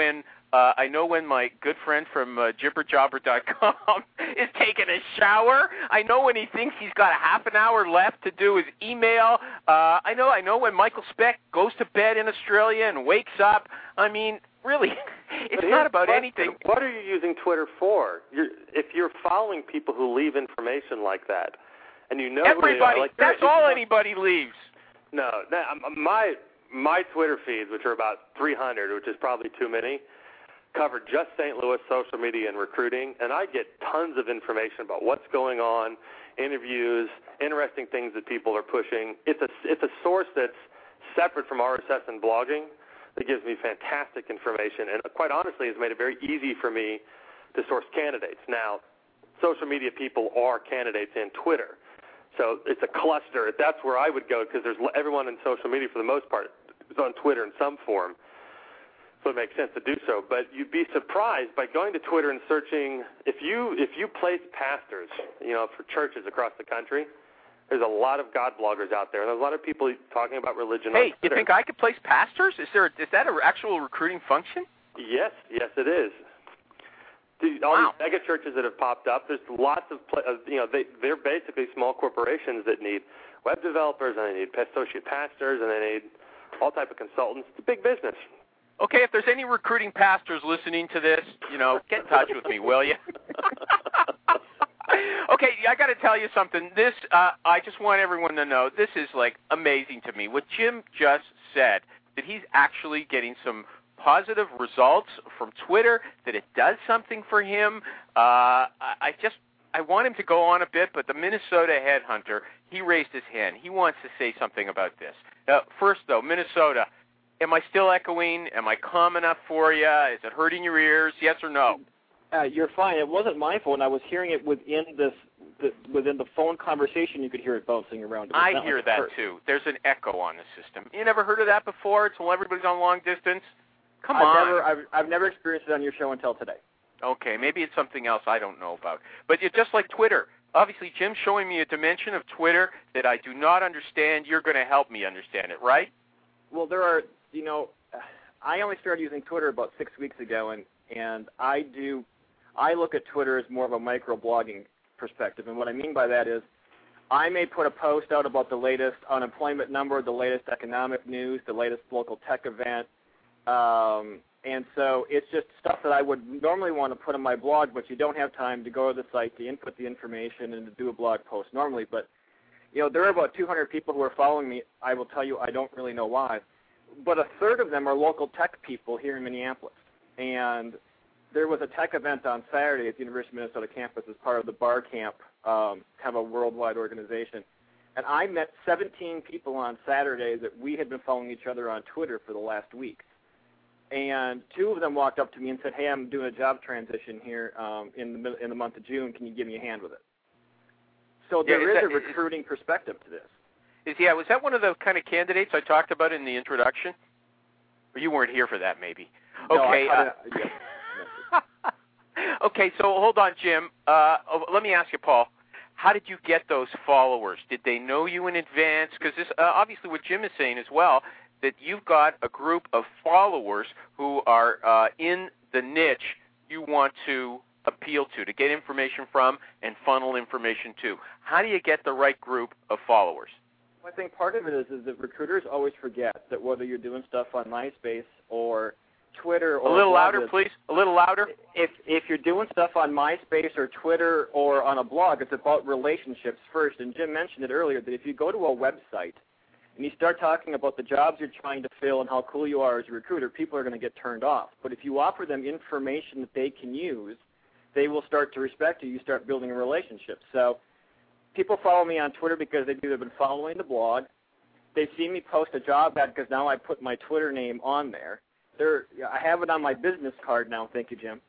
I know when my good friend from jibberjobber.com is taking a shower. I know when he thinks he's got a half an hour left to do his email. I know when Michael Speck goes to bed in Australia and wakes up. I mean, really, it's not about anything. What are you using Twitter for? If you're following people who leave information like that, and you know everybody, that's all anybody leaves. No, my Twitter feeds, which are about 300, which is probably too many, cover just St. Louis social media and recruiting, and I get tons of information about what's going on, interviews, interesting things that people are pushing. It's a source that's separate from RSS and blogging that gives me fantastic information, and quite honestly has made it very easy for me to source candidates. Now, social media people are candidates in Twitter. So it's a cluster. That's where I would go because there's everyone in social media for the most part is on Twitter in some form. So it makes sense to do so. But you'd be surprised by going to Twitter and searching. If you place pastors, for churches across the country, there's a lot of God bloggers out there, and there's a lot of people talking about religion. Hey, you think I could place pastors? Is that an actual recruiting function? Yes, it is. All these mega churches that have popped up, there's lots of, they're basically small corporations that need web developers, and they need associate pastors, and they need all type of consultants. It's a big business. Okay, if there's any recruiting pastors listening to this, get in touch with me, will you? Okay, I got to tell you something. This, I just want everyone to know, this is like amazing to me. What Jim just said, that he's actually getting some positive results from Twitter, that it does something for him. I want him to go on a bit, but the Minnesota headhunter, he raised his hand. He wants to say something about this. First, though, Minnesota, am I still echoing? Am I calm enough for you? Is it hurting your ears? Yes or no? You're fine. It wasn't my phone. I was hearing it within the phone conversation. You could hear it bouncing around. I hear that, too. There's an echo on the system. You never heard of that before until everybody's on long distance? Come on. I've never experienced it on your show until today. Okay, maybe it's something else I don't know about. But it's just like Twitter. Obviously, Jim's showing me a dimension of Twitter that I do not understand. You're going to help me understand it, right? Well, there are, I only started using Twitter about 6 weeks ago, and I look at Twitter as more of a micro-blogging perspective. And what I mean by that is I may put a post out about the latest unemployment number, the latest economic news, the latest local tech event, and so it's just stuff that I would normally want to put on my blog, but you don't have time to go to the site to input the information and to do a blog post normally. But, there are about 200 people who are following me. I will tell you I don't really know why. But a third of them are local tech people here in Minneapolis. And there was a tech event on Saturday at the University of Minnesota campus as part of the Bar Camp, kind of a worldwide organization. And I met 17 people on Saturday that we had been following each other on Twitter for the last week. And 2 of them walked up to me and said, "Hey, I'm doing a job transition here in the month of June. Can you give me a hand with it?" So there is a recruiting perspective to this. Was that one of the kind of candidates I talked about in the introduction? Or you weren't here for that, maybe? Okay. No, okay, so hold on, Jim. Let me ask you, Paul. How did you get those followers? Did they know you in advance? Because this, obviously what Jim is saying as well, that you've got a group of followers who are in the niche you want to appeal to get information from and funnel information to. How do you get the right group of followers? Well, I think part of it is that recruiters always forget that whether you're doing stuff on MySpace or Twitter or a little louder, please. A little louder. If you're doing stuff on MySpace or Twitter or on a blog, it's about relationships first. And Jim mentioned it earlier that if you go to a website and you start talking about the jobs you're trying to fill and how cool you are as a recruiter, people are going to get turned off. But if you offer them information that they can use, they will start to respect you. You start building a relationship. So people follow me on Twitter because they've either been following the blog, they've seen me post a job ad because now I put my Twitter name on there. I have it on my business card now. Thank you, Jim.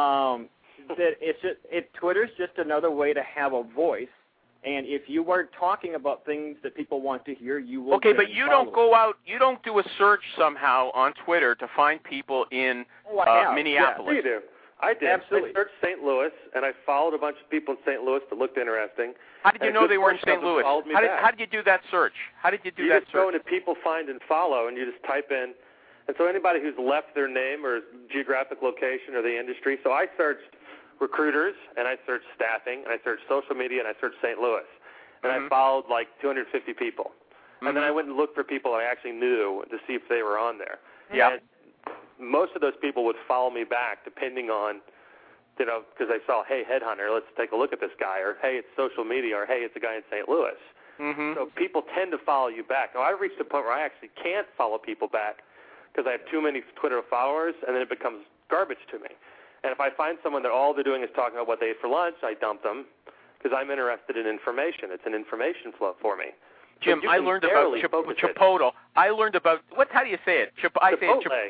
Twitter's just another way to have a voice. And if you are talking about things that people want to hear, you will. Okay, but you don't go out. You don't do a search somehow on Twitter to find people in Minneapolis. Yeah, you do. I did. Absolutely. I searched St. Louis, and I followed a bunch of people in St. Louis that looked interesting. How did you know they were in St. Louis? How did you do that search? How did you do that search? You just go into people find and follow, and you just type in And so anybody who's left their name or geographic location or the industry. So I searched recruiters, and I searched staffing, and I searched social media, and I searched St. Louis. And I followed like 250 people. And then I went and looked for people I actually knew to see if they were on there. Yeah. And most of those people would follow me back depending on, because they saw, hey, headhunter, let's take a look at this guy, or hey, it's social media, or hey, it's a guy in St. Louis. So people tend to follow you back. Now, I've reached a point where I actually can't follow people back because I have too many Twitter followers, and then it becomes garbage to me. And if I find someone that all they're doing is talking about what they ate for lunch, I dump them because I'm interested in information. It's an information flow for me. Jim, I learned about Chipotle. I learned about, how do you say it? I say it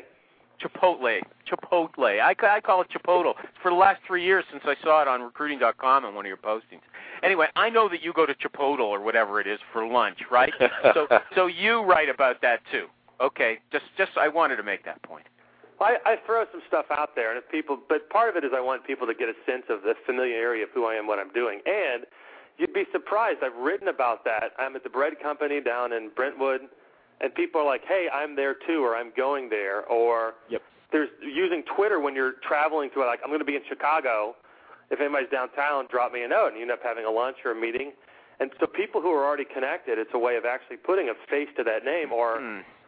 Chipotle. I call it Chipotle. It's for the last 3 years since I saw it on recruiting.com on one of your postings. Anyway, I know that you go to Chipotle or whatever it is for lunch, right? So you write about that too. Okay, just I wanted to make that point. I throw some stuff out there, and but part of it is I want people to get a sense of the familiarity of who I am, what I'm doing. And you'd be surprised. I've written about that. I'm at the bread company down in Brentwood, and people are like, hey, I'm there too, or I'm going there. Or there's using Twitter when you're traveling to, like, I'm going to be in Chicago. If anybody's downtown, drop me a note, and you end up having a lunch or a meeting. And so people who are already connected, it's a way of actually putting a face to that name. Or,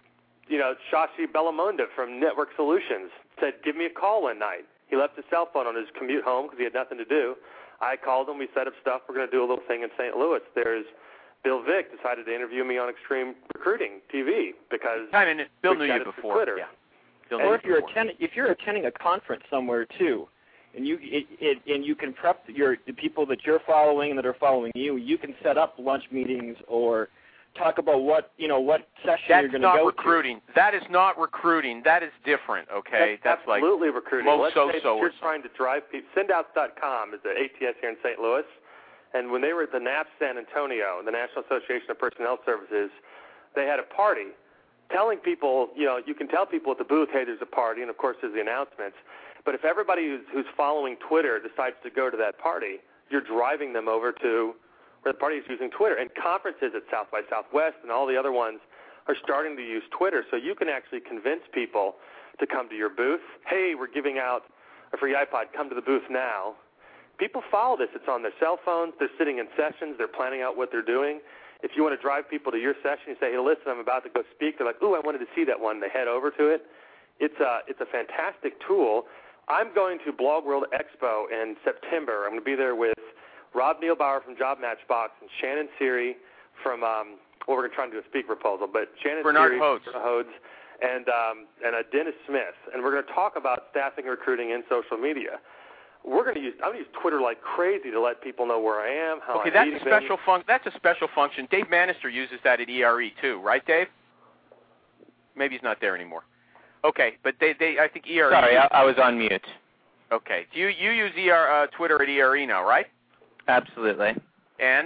Shashi Bellamonda from Network Solutions said, give me a call one night. He left his cell phone on his commute home because he had nothing to do. I called him. We set up stuff. We're going to do a little thing in St. Louis. There's Bill Vick decided to interview me on Extreme Recruiting TV because Bill knew you before. Twitter. Yeah. Or if you're attending a conference somewhere too, and you can prep the people that you're following and that are following you, you can set up lunch meetings or talk about what session you're going to go recruiting. to. That is not recruiting. That is different, okay? That's absolutely like recruiting. Let's say you're trying to drive people. Sendouts.com is the ATS here in St. Louis. And when they were at the NAP San Antonio, the National Association of Personnel Services, they had a party telling people, you can tell people at the booth, hey, there's a party, and of course there's the announcements. But if everybody who's following Twitter decides to go to that party, you're driving them over to where the party is using Twitter. And conferences at South by Southwest and all the other ones are starting to use Twitter. So you can actually convince people to come to your booth. Hey, we're giving out a free iPod. Come to the booth now. People follow this. It's on their cell phones. They're sitting in sessions. They're planning out what they're doing. If you want to drive people to your session, you say, hey, listen, I'm about to go speak. They're like, ooh, I wanted to see that one. They head over to it. It's a fantastic tool. I'm going to Blog World Expo in September. I'm going to be there with Rob Neilbauer from Job Matchbox and Shannon Seary from, we're trying to do a speaker proposal, but Shannon Bernard Seary, Hodes, and Dennis Smith. And we're going to talk about staffing and recruiting in social media. I'm going to use Twitter like crazy to let people know where I am, how I'm meeting them. That's a special function. Dave Manister uses that at ERE too, right, Dave? Maybe he's not there anymore. Okay, but I think ERE. Sorry, I was on mute. Okay, you use Twitter at ERE now, right? Absolutely. And?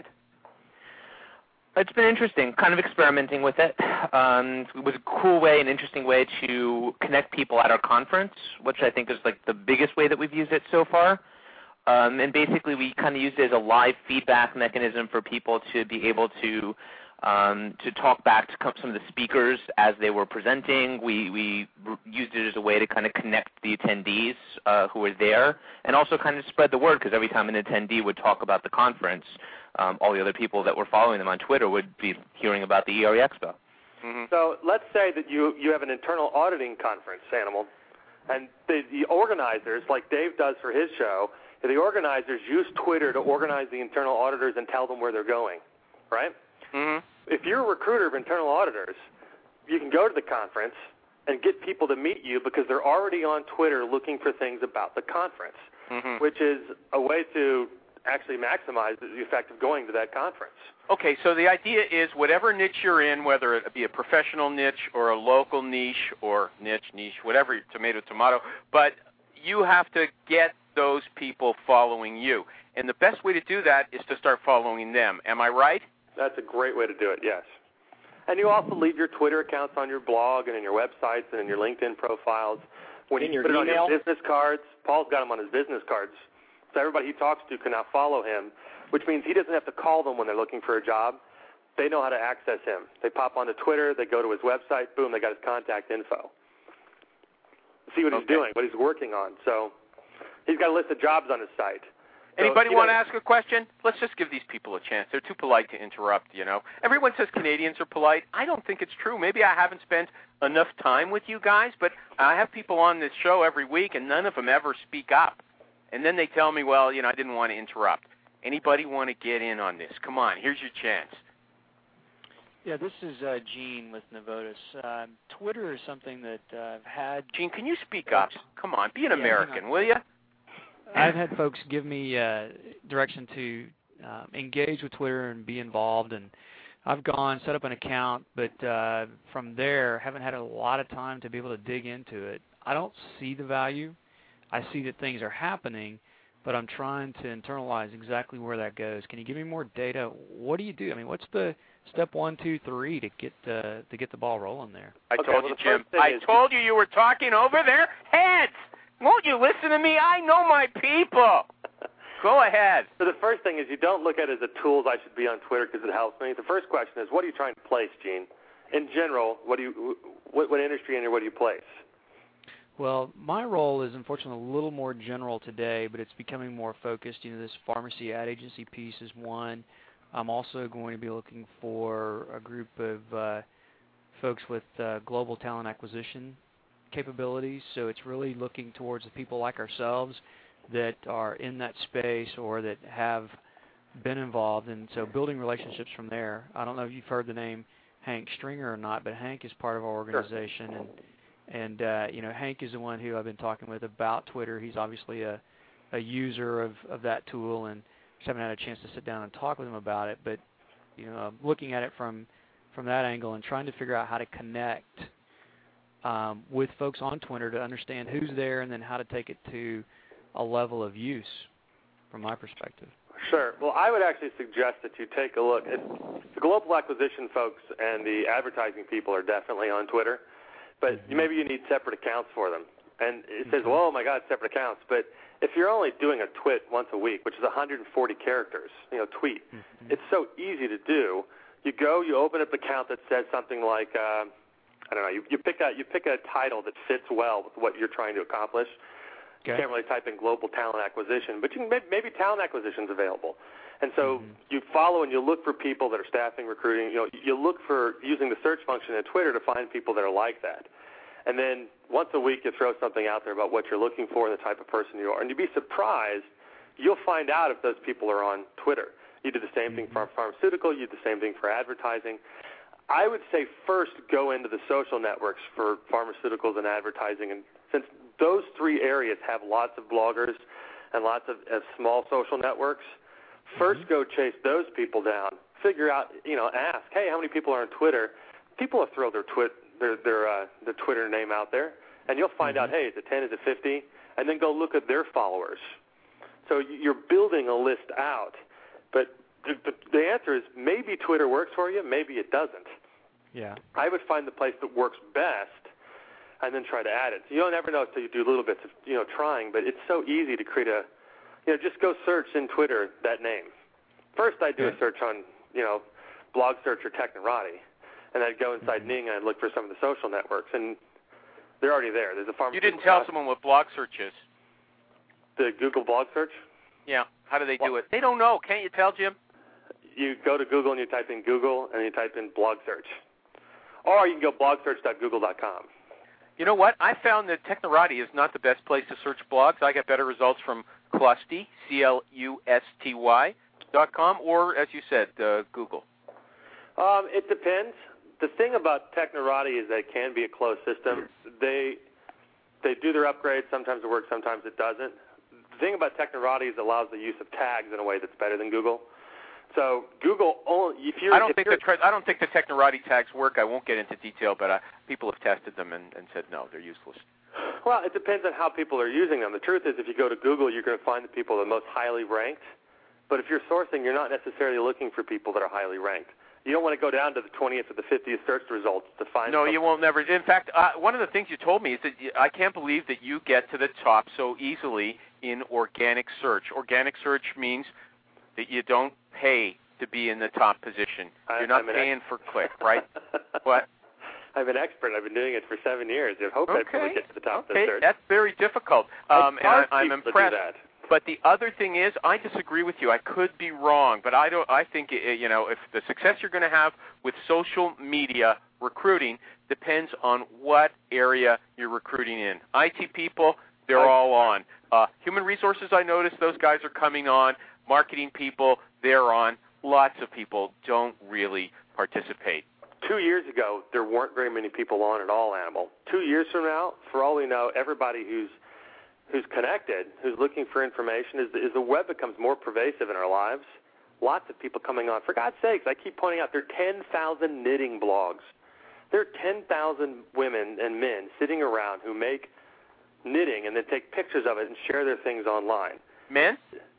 It's been interesting, kind of experimenting with it. It was a cool way, an interesting way to connect people at our conference, which I think is like the biggest way that we've used it so far. And basically we kind of used it as a live feedback mechanism for people to be able to talk back to some of the speakers as they were presenting. We used it as a way to kind of connect the attendees who were there and also kind of spread the word because every time an attendee would talk about the conference, all the other people that were following them on Twitter would be hearing about the ERE Expo. Mm-hmm. So let's say that you have an internal auditing conference, Animal, and the organizers, like Dave does for his show, the organizers use Twitter to organize the internal auditors and tell them where they're going, right? Mm-hmm. If you're a recruiter of internal auditors, you can go to the conference and get people to meet you because they're already on Twitter looking for things about the conference, which is a way to actually maximize the effect of going to that conference. Okay, so the idea is whatever niche you're in, whether it be a professional niche or a local niche or niche, whatever, tomato, but you have to get those people following you. And the best way to do that is to start following them. Am I right? That's a great way to do it, yes. And you also leave your Twitter accounts on your blog and in your websites and in your LinkedIn profiles. When you put it on your business cards, Paul's got them on his business cards. So everybody he talks to can now follow him, which means he doesn't have to call them when they're looking for a job. They know how to access him. They pop onto Twitter, they go to his website, boom, they got his contact info. see what he's doing, what he's working on. So he's got a list of jobs on his site. Anybody want to ask a question? Let's just give these people a chance. They're too polite to interrupt, you know. Everyone says Canadians are polite. I don't think it's true. Maybe I haven't spent enough time with you guys, but I have people on this show every week, and none of them ever speak up. And then they tell me, well, you know, I didn't want to interrupt. Anybody want to get in on this? Come on, here's your chance. Yeah, this is Gene with Novotis. Twitter is something that I've had. Gene, can you speak up? Come on, be an American, will you? I've had folks give me direction to engage with Twitter and be involved, and I've gone, set up an account, but from there, haven't had a lot of time to be able to dig into it. I don't see the value. I see that things are happening, but I'm trying to internalize exactly where that goes. Can you give me more data? What do you do? I mean, what's the step 1, 2, 3 to get the ball rolling there? I told you, Jim. I told you were talking over their heads. Won't you listen to me? I know my people. Go ahead. So the first thing is you don't look at it as a tool I should be on Twitter because it helps me. The first question is, what are you trying to place, Gene? In general, what industry and what do you place? Well, my role is unfortunately a little more general today, but it's becoming more focused. You know, this pharmacy ad agency piece is one. I'm also going to be looking for a group of folks with global talent acquisition capabilities. So it's really looking towards the people like ourselves that are in that space or that have been involved, and so building relationships from there. I don't know if you've heard the name Hank Stringer or not, but Hank is part of our organization, sure. and you know, Hank is the one who I've been talking with about Twitter. He's obviously a user of that tool, and just haven't had a chance to sit down and talk with him about it. But you know, looking at it from that angle and trying to figure out how to connect with folks on Twitter to understand who's there and then how to take it to a level of use from my perspective. Sure. Well, I would actually suggest that you take a look at the global acquisition folks and the advertising people are definitely on Twitter, but maybe you need separate accounts for them. And it says, well, oh my God, separate accounts. But if you're only doing a tweet once a week, which is 140 characters, you know, tweet, it's so easy to do. You go, you open up an account that says something like, I don't know, you pick a title that fits well with what you're trying to accomplish. Okay. You can't really type in global talent acquisition, but you can maybe talent acquisition is available. And so you follow and you look for people that are staffing, recruiting. You know, you look for using the search function at Twitter to find people that are like that. And then once a week you throw something out there about what you're looking for and the type of person you are. And you'd be surprised, you'll find out if those people are on Twitter. You do the same thing for pharmaceutical. You do the same thing for advertising. I would say first go into the social networks for pharmaceuticals and advertising. And since those three areas have lots of bloggers and lots of small social networks, first go chase those people down. Figure out, you know, ask, hey, how many people are on Twitter? People will throw their Twitter name out there, and you'll find out, hey, is it 10, is it 50? And then go look at their followers. So you're building a list out. But the answer is maybe Twitter works for you, maybe it doesn't. Yeah. I would find the place that works best and then try to add it. So you don't ever know until you do little bits of, you know, trying, but it's so easy to create just go search in Twitter that name. First I'd do a search on, you know, Blog Search or Technorati, and I'd go inside Ning and I'd look for some of the social networks, and they're already there. There's a pharmaceutical. You didn't tell someone what Blog Search is. The Google Blog Search? Yeah. How do they do it? They don't know. Can't you tell, Jim? You go to Google and you type in Google and you type in Blog Search. Or you can go blogsearch.google.com. You know what? I found that Technorati is not the best place to search blogs. I get better results from Clusty, CLUSTY.com, or, as you said, Google. It depends. The thing about Technorati is that it can be a closed system. They do their upgrades. Sometimes it works, sometimes it doesn't. The thing about Technorati is it allows the use of tags in a way that's better than Google. So Google only I don't think the Technorati tags work. I won't get into detail, but people have tested them and said no, they're useless. Well, it depends on how people are using them. The truth is, if you go to Google, you're going to find the people that are most highly ranked. But if you're sourcing, you're not necessarily looking for people that are highly ranked. You don't want to go down to the 20th or the 50th search results to find. No, you won't never. In fact, one of the things you told me is that I can't believe that you get to the top so easily in organic search. Organic search means that you don't pay to be in the top position. You're not paying for click, right? What? I'm an expert. I've been doing it for 7 years. I hope I'd probably get to the top of the search. That's very difficult. And I'm impressed. But the other thing is, I disagree with you. I could be wrong, but I think if the success you're going to have with social media recruiting depends on what area you're recruiting in. IT people, they're all on. Human resources, I noticed those guys are coming on. Marketing people, they're on. Lots of people don't really participate. 2 years ago, there weren't very many people on at all, Animal. 2 years from now, for all we know, everybody who's connected, who's looking for information, as the web becomes more pervasive in our lives, lots of people coming on. For God's sakes, I keep pointing out there are 10,000 knitting blogs. There are 10,000 women and men sitting around who make knitting and then take pictures of it and share their things online. Men?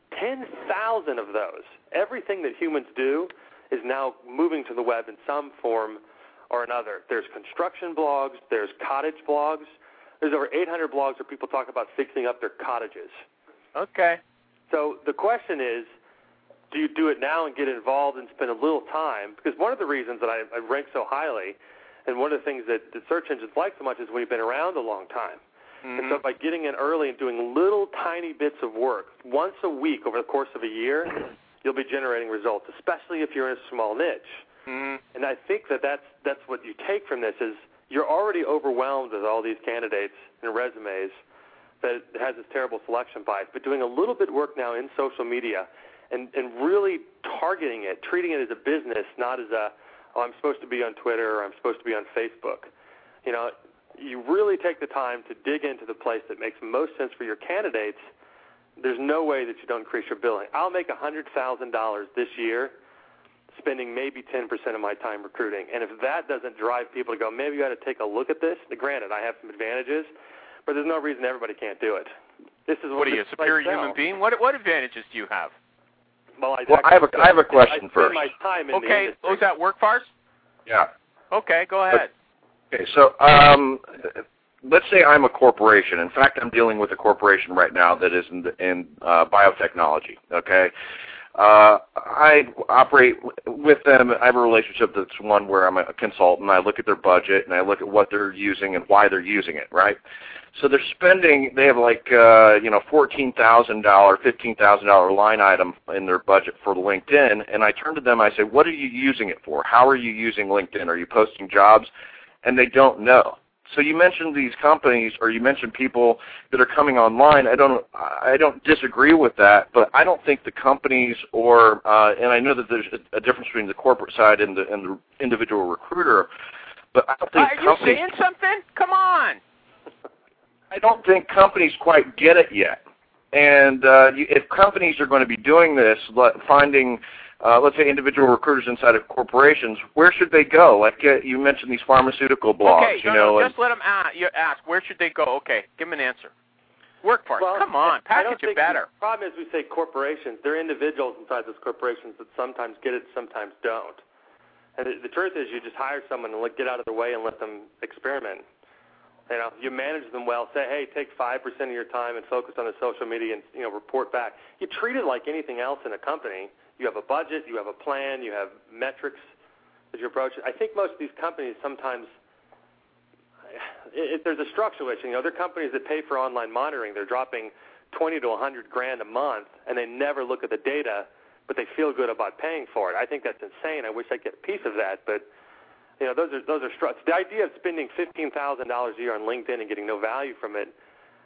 10,000 of those. Everything that humans do is now moving to the web in some form or another. There's construction blogs. There's cottage blogs. There's over 800 blogs where people talk about fixing up their cottages. Okay. So the question is, do you do it now and get involved and spend a little time? Because one of the reasons that I rank so highly, and one of the things that the search engines like so much, is when you've been around a long time. Mm-hmm. And so by getting in early and doing little tiny bits of work once a week over the course of a year, you'll be generating results, especially if you're in a small niche. Mm-hmm. And I think that's what you take from this is, you're already overwhelmed with all these candidates and resumes that it has this terrible selection bias. But doing a little bit of work now in social media and really targeting it, treating it as a business, not as I'm supposed to be on Twitter or I'm supposed to be on Facebook. You really take the time to dig into the place that makes most sense for your candidates. There's no way that you don't increase your billing. I'll make $100,000 this year spending maybe 10% of my time recruiting. And if that doesn't drive people to go, maybe you ought to take a look at this. Granted, I have some advantages, but there's no reason everybody can't do it. This is what are you, a superior human being? What advantages do you have? Well, I have a question first. My time in okay, was that workforce? Yeah. Okay, go ahead. Okay, so let's say I'm a corporation. In fact, I'm dealing with a corporation right now that is in biotechnology, okay? I operate with them. I have a relationship that's one where I'm a consultant. I look at their budget, and I look at what they're using and why they're using it, right? So they have like, $14,000, $15,000 line item in their budget for LinkedIn, and I turn to them, I say, what are you using it for? How are you using LinkedIn? Are you posting jobs? And they don't know. So you mentioned these companies, or you mentioned people that are coming online. I don't disagree with that, but I don't think the companies and I know that there's a difference between the corporate side and the individual recruiter, but I don't think Are you saying something? Come on. I don't think companies quite get it yet. And if companies are going to be doing this, finding let's say individual recruiters inside of corporations, where should they go? Like you mentioned these pharmaceutical blogs. Okay, just let them ask. Where should they go? Okay, give them an answer. Workforce, come on, package it better. The problem is we say corporations. There are individuals inside those corporations that sometimes get it, sometimes don't. And the truth is you just hire someone and get out of their way and let them experiment. You manage them well. Say, hey, take 5% of your time and focus on the social media and report back. You treat it like anything else in a company. You have a budget, you have a plan, you have metrics that you approach. I think most of these companies sometimes, there's a structural issue. There are companies that pay for online monitoring. They're dropping $20 to $100,000 a month, and they never look at the data, but they feel good about paying for it. I think that's insane. I wish I could get a piece of that, but those are structures. The idea of spending $15,000 a year on LinkedIn and getting no value from it,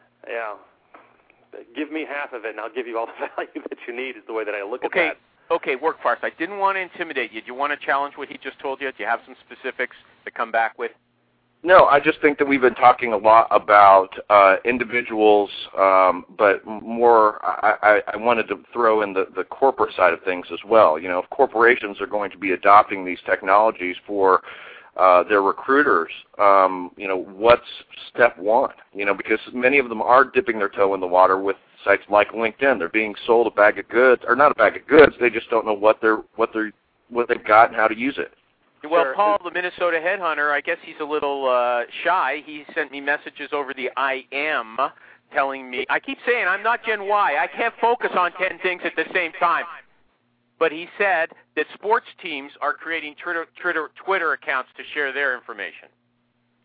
give me half of it, and I'll give you all the value that you need. Is the way that I look at that. Okay, Workforce, I didn't want to intimidate you. Do you want to challenge what he just told you? Do you have some specifics to come back with? No, I just think that we've been talking a lot about individuals, but more I wanted to throw in the corporate side of things as well. If corporations are going to be adopting these technologies for their recruiters, what's step one? Because many of them are dipping their toe in the water with sites like LinkedIn. They're being sold a bag of goods, or not a bag of goods. They just don't know what they've got and how to use it. Well, Paul, the Minnesota headhunter, I guess he's a little shy. He sent me messages over the IM telling me, I keep saying I'm not Gen Y. I can't focus on 10 things at the same time. But he said that sports teams are creating Twitter accounts to share their information.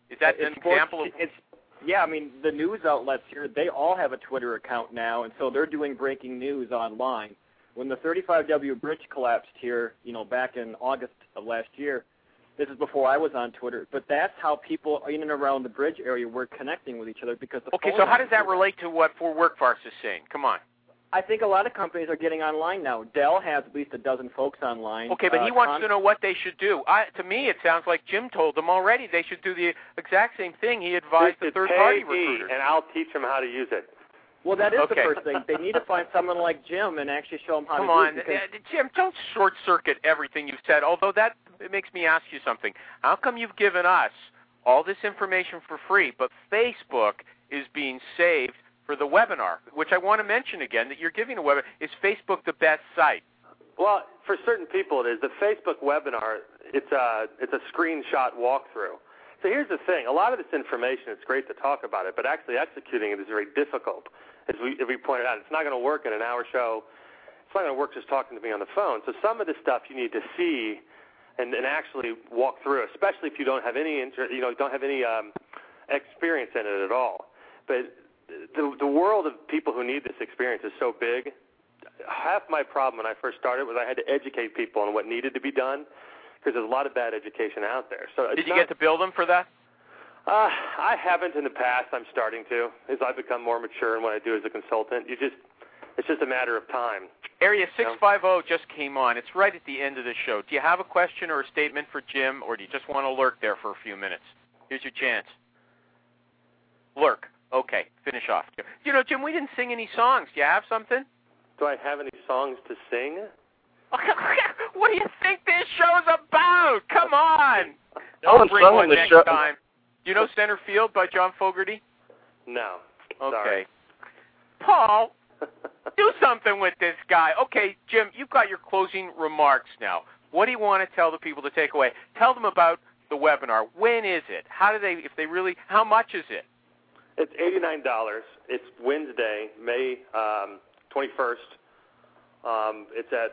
Is that an example of? Yeah, I mean, the news outlets here, they all have a Twitter account now, and so they're doing breaking news online. When the 35W bridge collapsed here, back in August of last year, this is before I was on Twitter, but that's how people in and around the bridge area were connecting with each other because the Okay, so how does that relate to what For Work Farce is saying? Come on. I think a lot of companies are getting online now. Dell has at least a dozen folks online. Okay, but he wants to know what they should do. To me, it sounds like Jim told them already they should do the exact same thing he advised the third-party recruiters. And I'll teach them how to use it. Well, that is the first thing. They need to find someone like Jim and actually show them how to use it. Come on, Jim, don't short-circuit everything you've said, although it makes me ask you something. How come you've given us all this information for free, but Facebook is being saved for the webinar, which I want to mention again, that you're giving a webinar? Is Facebook the best site? Well, for certain people it is. The Facebook webinar, it's a screenshot walkthrough. So here's the thing. A lot of this information, it's great to talk about it, but actually executing it is very difficult. As we pointed out, it's not going to work in an hour show. It's not going to work just talking to me on the phone. So some of the stuff you need to see and actually walk through, especially if you don't have any experience in it at all. But the world of people who need this experience is so big. Half my problem when I first started was I had to educate people on what needed to be done because there's a lot of bad education out there. So did you get to bill them for that? I haven't in the past. I'm starting to as I become more mature in what I do as a consultant. It's just a matter of time. Area 650 just came on. It's right at the end of the show. Do you have a question or a statement for Jim, or do you just want to lurk there for a few minutes? Here's your chance. Lurk. Okay, finish off. Jim, we didn't sing any songs. Do you have something? Do I have any songs to sing? What do you think this show's about? Come on. Don't bring one next time. Do you know Center Field by John Fogerty? No. Okay. Sorry. Paul, do something with this guy. Okay, Jim, you've got your closing remarks now. What do you want to tell the people to take away? Tell them about the webinar. When is it? How much is it? It's $89. It's Wednesday, May 21st. It's at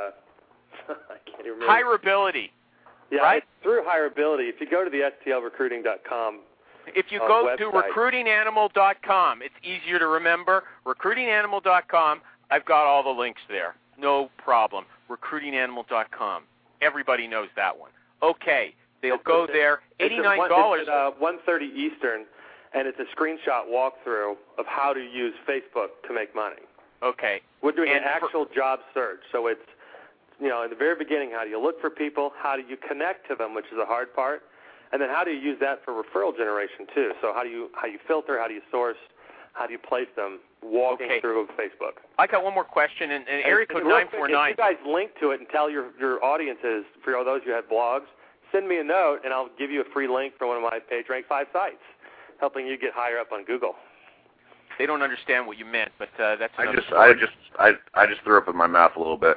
I can't even remember. Hireability. Yeah, right? Through Hireability. If you go to the stlrecruiting.com. If you go to recruitinganimal.com, it's easier to remember. Recruitinganimal.com, I've got all the links there. No problem. Recruitinganimal.com. Everybody knows that one. Okay, they'll go there. $89. It's at 1:30 Eastern, and it's a screenshot walkthrough of how to use Facebook to make money. Okay. We're doing an actual job search, so it's in the very beginning, how do you look for people? How do you connect to them, which is the hard part? And then how do you use that for referral generation, too? So how do you filter, how do you source, how do you place them walking through Facebook? I got one more question, and area code 949. If you guys link to it and tell your audiences, for all those who have blogs, send me a note, and I'll give you a free link for one of my PageRank 5 sites, helping you get higher up on Google. They don't understand what you meant, but that's another story. I just threw up in my mouth a little bit.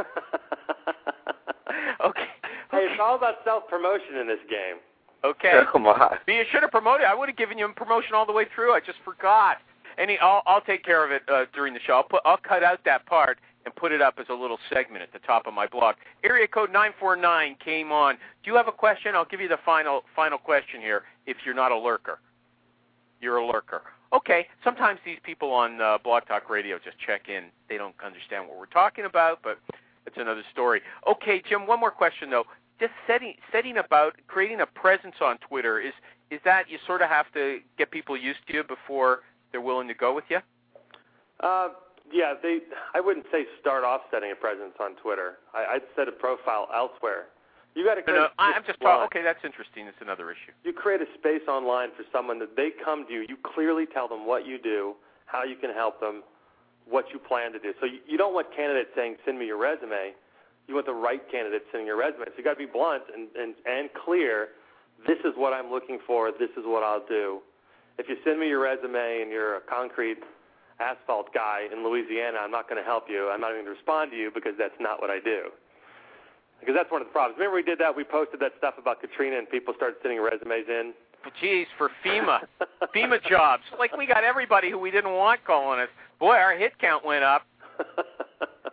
Okay. Hey, it's all about self-promotion in this game. Okay. Come on. You should have promoted. I would have given you a promotion all the way through. I just forgot. I'll take care of it during the show. I'll cut out that part and put it up as a little segment at the top of my blog. Area code 949 came on. Do you have a question? I'll give you the final question here if you're not a lurker. You're a lurker. Okay, sometimes these people on Blog Talk Radio just check in. They don't understand what we're talking about, but it's another story. Okay, Jim, one more question, though. Just setting about creating a presence on Twitter, is that you sort of have to get people used to you before they're willing to go with you? Yeah, I wouldn't say start off setting a presence on Twitter. I'd set a profile elsewhere. You got to create. I'm just talking. Okay, that's interesting. It's another issue. You create a space online for someone that they come to you. You clearly tell them what you do, how you can help them, what you plan to do. So you don't want candidates saying, "Send me your resume." You want the right candidate sending your resume. So you got to be blunt and clear. This is what I'm looking for. This is what I'll do. If you send me your resume and you're a concrete asphalt guy in Louisiana, I'm not going to help you. I'm not going to respond to you because that's not what I do. Because that's one of the problems. Remember we did that? We posted that stuff about Katrina and people started sending resumes in. Geez, for FEMA jobs. Like we got everybody who we didn't want calling us. Boy, our hit count went up.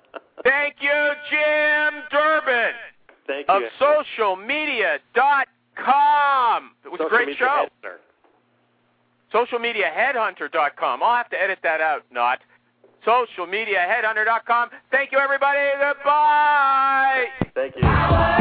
Thank you, Jim Durbin. Thank you. Of socialmedia.com. SocialMediaHeadhunter.com. It was a great show. SocialMediaHeadhunter.com. I'll have to edit that out, not. SocialMediaHeadhunter.com. Thank you, everybody. Goodbye. Thank you.